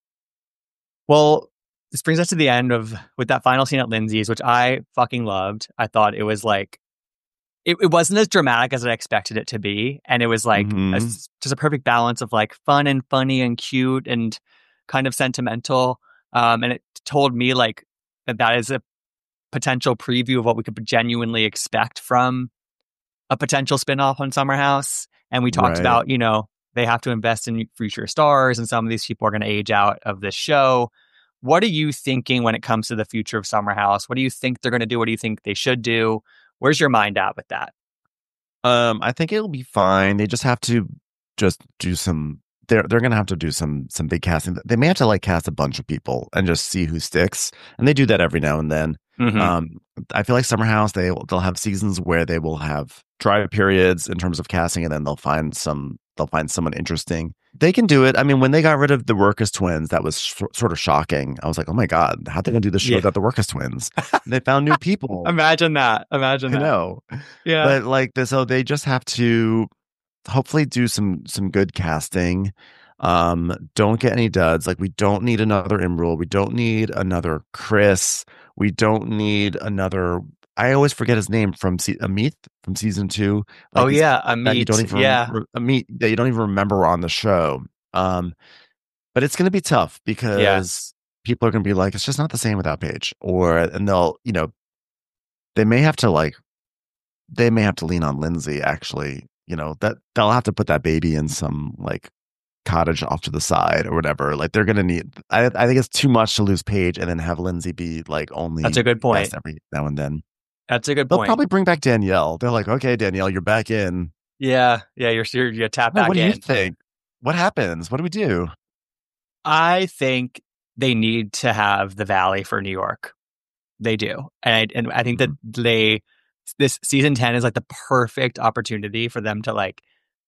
Well, this brings us to the end of with that final scene at Lindsay's, which I fucking loved. I thought it was like it, it wasn't as dramatic as I expected it to be, and it was like Mhm. a, just a perfect balance of like fun and funny and cute and kind of sentimental. Um, and it told me like that that is a potential preview of what we could genuinely expect from a potential spinoff on Summer House. And we talked Right. about, you know, they have to invest in future stars, and some of these people are going to age out of this show. What are you thinking when it comes to the future of Summer House? What do you think they're going to do? What do you think they should do? Where's your mind at with that? Um, I think it'll be fine. They just have to just do some. They're they're gonna have to do some some big casting. They may have to like cast a bunch of people and just see who sticks. And they do that every now and then. Mm-hmm. Um, I feel like Summer House they they'll have seasons where they will have dry periods in terms of casting, and then they'll find some they'll find someone interesting. They can do it. I mean, when they got rid of the Workus twins, that was sh- sort of shocking. I was like, oh my god, how they gonna do the show Yeah. without the Workus twins? They found new people. Imagine that. Imagine I that. know. Yeah. But like this, so they just have to hopefully do some some good casting. Um, don't get any duds. Like we don't need another Imrul. We don't need another Chris. We don't need another. I always forget his name from se- Amit from season two. Like oh these yeah, people that you Amit. don't even Yeah. re- Amit that you don't even remember on the show. Um, but it's going to be tough because people are going to be like, it's just not the same without Paige, or and they'll you know they may have to like they may have to lean on Lindsay. Actually, you know that they'll have to put that baby in some like cottage off to the side or whatever. Like they're gonna need. I I think it's too much to lose Paige and then have Lindsay be like only. That's a good point. guest every now and then. That's a good They'll point. probably bring back Danielle. They're like, okay, Danielle, you're back in. Yeah. Yeah. You're you're, you're tap Well, back what do in. you think? What happens? What do we do? I think they need to have the Valley for New York. They do. And I, and I think that they, this season ten is like the perfect opportunity for them to like,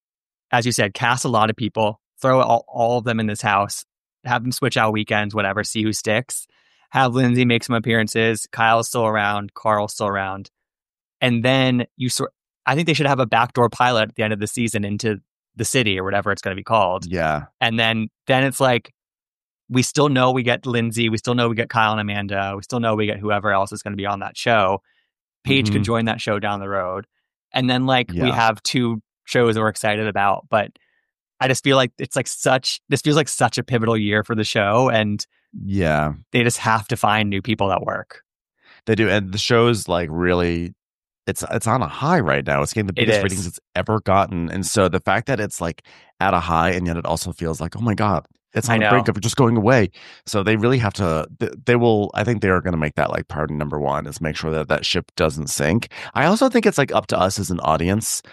as you said, cast a lot of people, throw all, all of them in this house, have them switch out weekends, whatever, see who sticks, have Lindsay make some appearances, Kyle's still around, Carl's still around. And then you sort, I think they should have a backdoor pilot at the end of the season into the city or whatever it's going to be called. Yeah. And then, then it's like, we still know we get Lindsay. We still know we get Kyle and Amanda. We still know we get whoever else is going to be on that show. Paige Mhm. could join that show down the road. And then like we Yeah. have two shows that we're excited about. But I just feel like it's like such, this feels like such a pivotal year for the show. And Yeah. they just have to find new people that work. They do. And the show's like really it's it's on a high right now. It's getting the It biggest is. ratings it's ever gotten. And so the fact that it's like at a high and yet it also feels like, oh my God, it's I on the know. brink of just going away. So they really have to, th- they will, I think they are going to make that like priority number one is make sure that that ship doesn't sink. I also think it's like up to us as an audience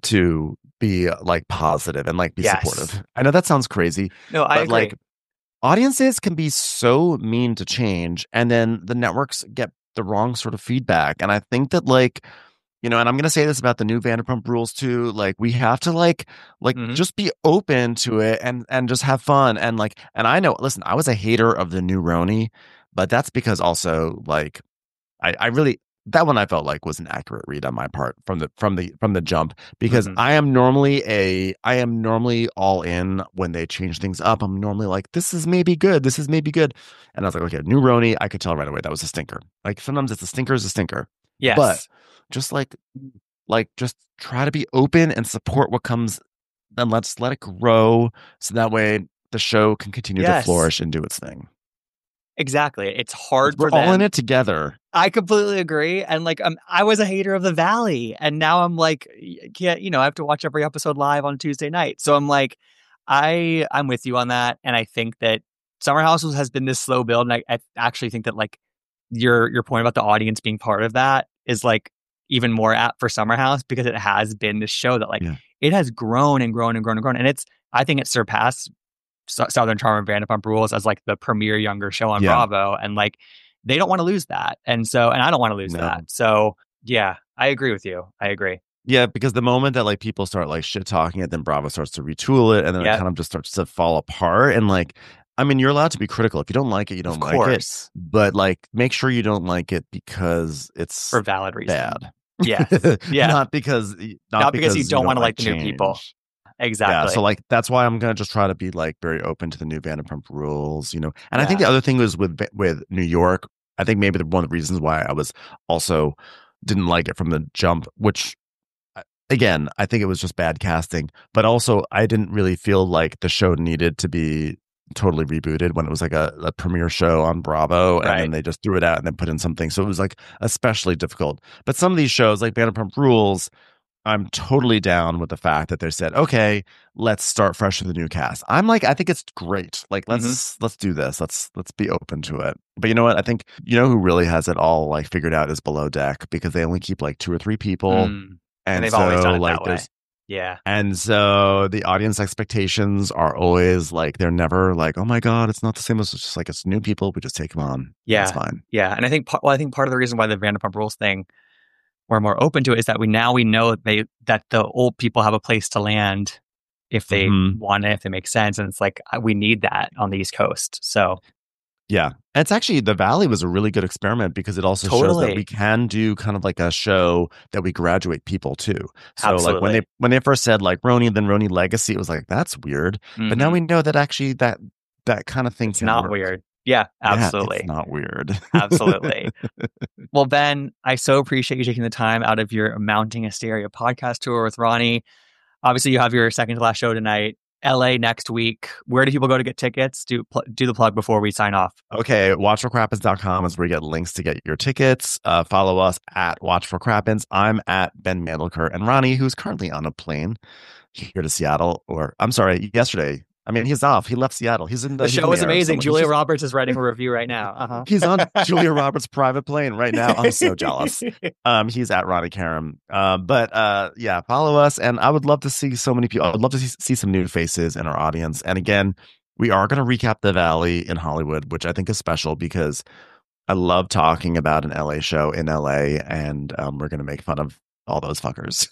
to be like positive and like be Yes. supportive. I know that sounds crazy, No, I but agree. like audiences can be so mean to change and then the networks get the wrong sort of feedback. And I think that like, you know, and I'm going to say this about the new Vanderpump Rules too. Like we have to like, like Mhm. just be open to it and, and just have fun. And like, and I know, listen, I was a hater of the new Roni, but that's because also like, I, I really, that one I felt like was an accurate read on my part from the, from the, from the jump, because Mhm. I am normally a, I am normally all in when they change things up. I'm normally like, this is maybe good. This is maybe good. And I was like, okay, new Roni, I could tell right away that was a stinker. Like sometimes it's a stinker is a stinker. Yes. But just like, like, just try to be open and support what comes, and let's let it grow, so that way the show can continue Yes. to flourish and do its thing. Exactly. It's hard We're for all them. in it together. I completely agree. And like, um, I was a hater of the Valley, and now I'm like, yeah, you know, I have to watch every episode live on Tuesday night. So I'm like, I, I'm with you on that. And I think that Summer House has been this slow build. And I, I actually think that like your, your point about the audience being part of that is like even more apt for Summer House because it has been this show that like Yeah. it has grown and grown and grown and grown. And it's, I think it surpassed S- Southern Charm and Vanderpump Rules as like the premier younger show on Yeah. Bravo. And like, they don't want to lose that. And so, and I don't want to lose No. that. So yeah, I agree with you. I agree. Yeah, because the moment that like people start like shit talking it, then Bravo starts to retool it, and then Yep. it kind of just starts to fall apart. And like, I mean, you're allowed to be critical. If you don't like it, you don't Of like it. course. But like, make sure you don't like it because it's For valid reasons. bad. Yes. Yeah. not because not, Not because you don't wanna like the new change. people. Exactly. Yeah, so like that's why I'm gonna just try to be like very open to the new Vanderpump Rules, you know. And I think Yeah. the other thing was with with New York. I think maybe the, one of the reasons why I was also didn't like it from the jump, which again I think it was just bad casting, but also I didn't really feel like the show needed to be totally rebooted when it was like a, a premiere show on Bravo, and Right. then they just threw it out and then put in something. So it was like especially difficult. But some of these shows like Vanderpump Rules, I'm totally down with the fact that they said, okay, let's start fresh with the new cast. I'm like, I think it's great. Like, let's Mm-hmm. let's do this. Let's let's be open to it. But you know what? I think you know who really has it all like figured out is Below Deck, because they only keep like two or three people, Mm. and, And they've so always done it like that way. there's Yeah. and so the audience expectations are always like they're never like, oh my god, it's not the same as it's just like it's new people. We just take them on. Yeah. It's fine. Yeah. And I think, par- well, I think part of the reason why the Vanderpump Rules thing we're more open to it is that we now we know they that the old people have a place to land if they Mhm. want it, if they make sense. And it's like, uh, we need that on the East Coast. So Yeah. It's actually, the Valley was a really good experiment because it also shows Totally. that we can do kind of like a show that we graduate people to. So like when Absolutely. they when they first said like Roni, then Roni Legacy, it was like, that's weird. But now mhm. we know that actually that that kind of thing It's can not work. weird. Yeah, Yeah, absolutely. it's not weird. Absolutely. Well, Ben, I so appreciate you taking the time out of your Mounting Hysteria podcast tour with Ronnie. Obviously, you have your second to last show tonight. L A next week. Where do people go to get tickets? Do pl- do the plug before we sign off. Okay, watch for crappens dot com is where you get links to get your tickets. Uh, follow us at Watch for Crappens. I'm at Ben Mandelker, and Ronnie, who's currently on a plane here to Seattle, or I'm sorry, yesterday. I mean, he's off. He left Seattle. He's in the, The he's show in was the air amazing. somewhere. Julia He's just- Roberts is writing a review right now. Uh-huh. He's on Julia Roberts' private plane right now. I'm so jealous. Um, he's at Ronnie Karam. Uh, but uh, yeah, follow us, and I would love to see so many people. I would love to see, see some new faces in our audience. And again, we are going to recap the Valley in Hollywood, which I think is special because I love talking about an L A show in L A, and um, we're going to make fun of all those fuckers.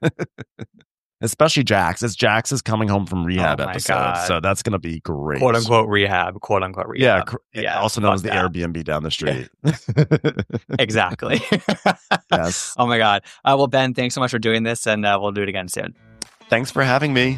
Especially Jax, as Jax is coming home from rehab Oh my episode, God. so that's going to be great. Quote unquote rehab. Quote unquote Yeah, rehab. cr- Yeah, also known fuck as the that. Airbnb down the street. Exactly. Yes. Oh my God. Uh, well, Ben, thanks so much for doing this, and uh, we'll do it again soon. Thanks for having me.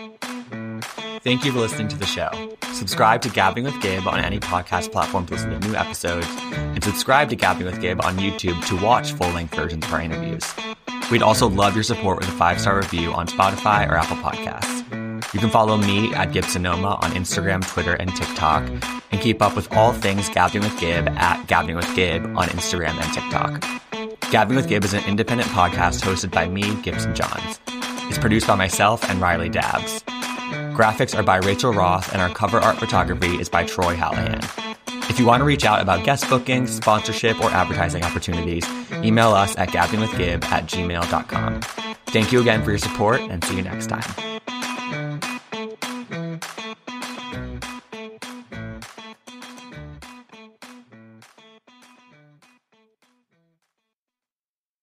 Thank you for listening to the show. Subscribe to Gabbing with Gabe on any podcast platform to listen to new episodes, and subscribe to Gabbing with Gabe on YouTube to watch full-length versions of our interviews. We'd also love your support with a five-star review on Spotify or Apple Podcasts. You can follow me at Gibsonoma on Instagram, Twitter, and TikTok, and keep up with all things Gabbing with Gabe at Gabbing with Gabe on Instagram and TikTok. Gabbing with Gabe is an independent podcast hosted by me, Gibson Johns. It's produced by myself and Riley Dabbs. Graphics are by Rachel Roth, and our cover art photography is by Troy Hallahan. If you want to reach out about guest bookings, sponsorship, or advertising opportunities, email us at gabbingwithgib at gmail dot com. Thank you again for your support, and see you next time.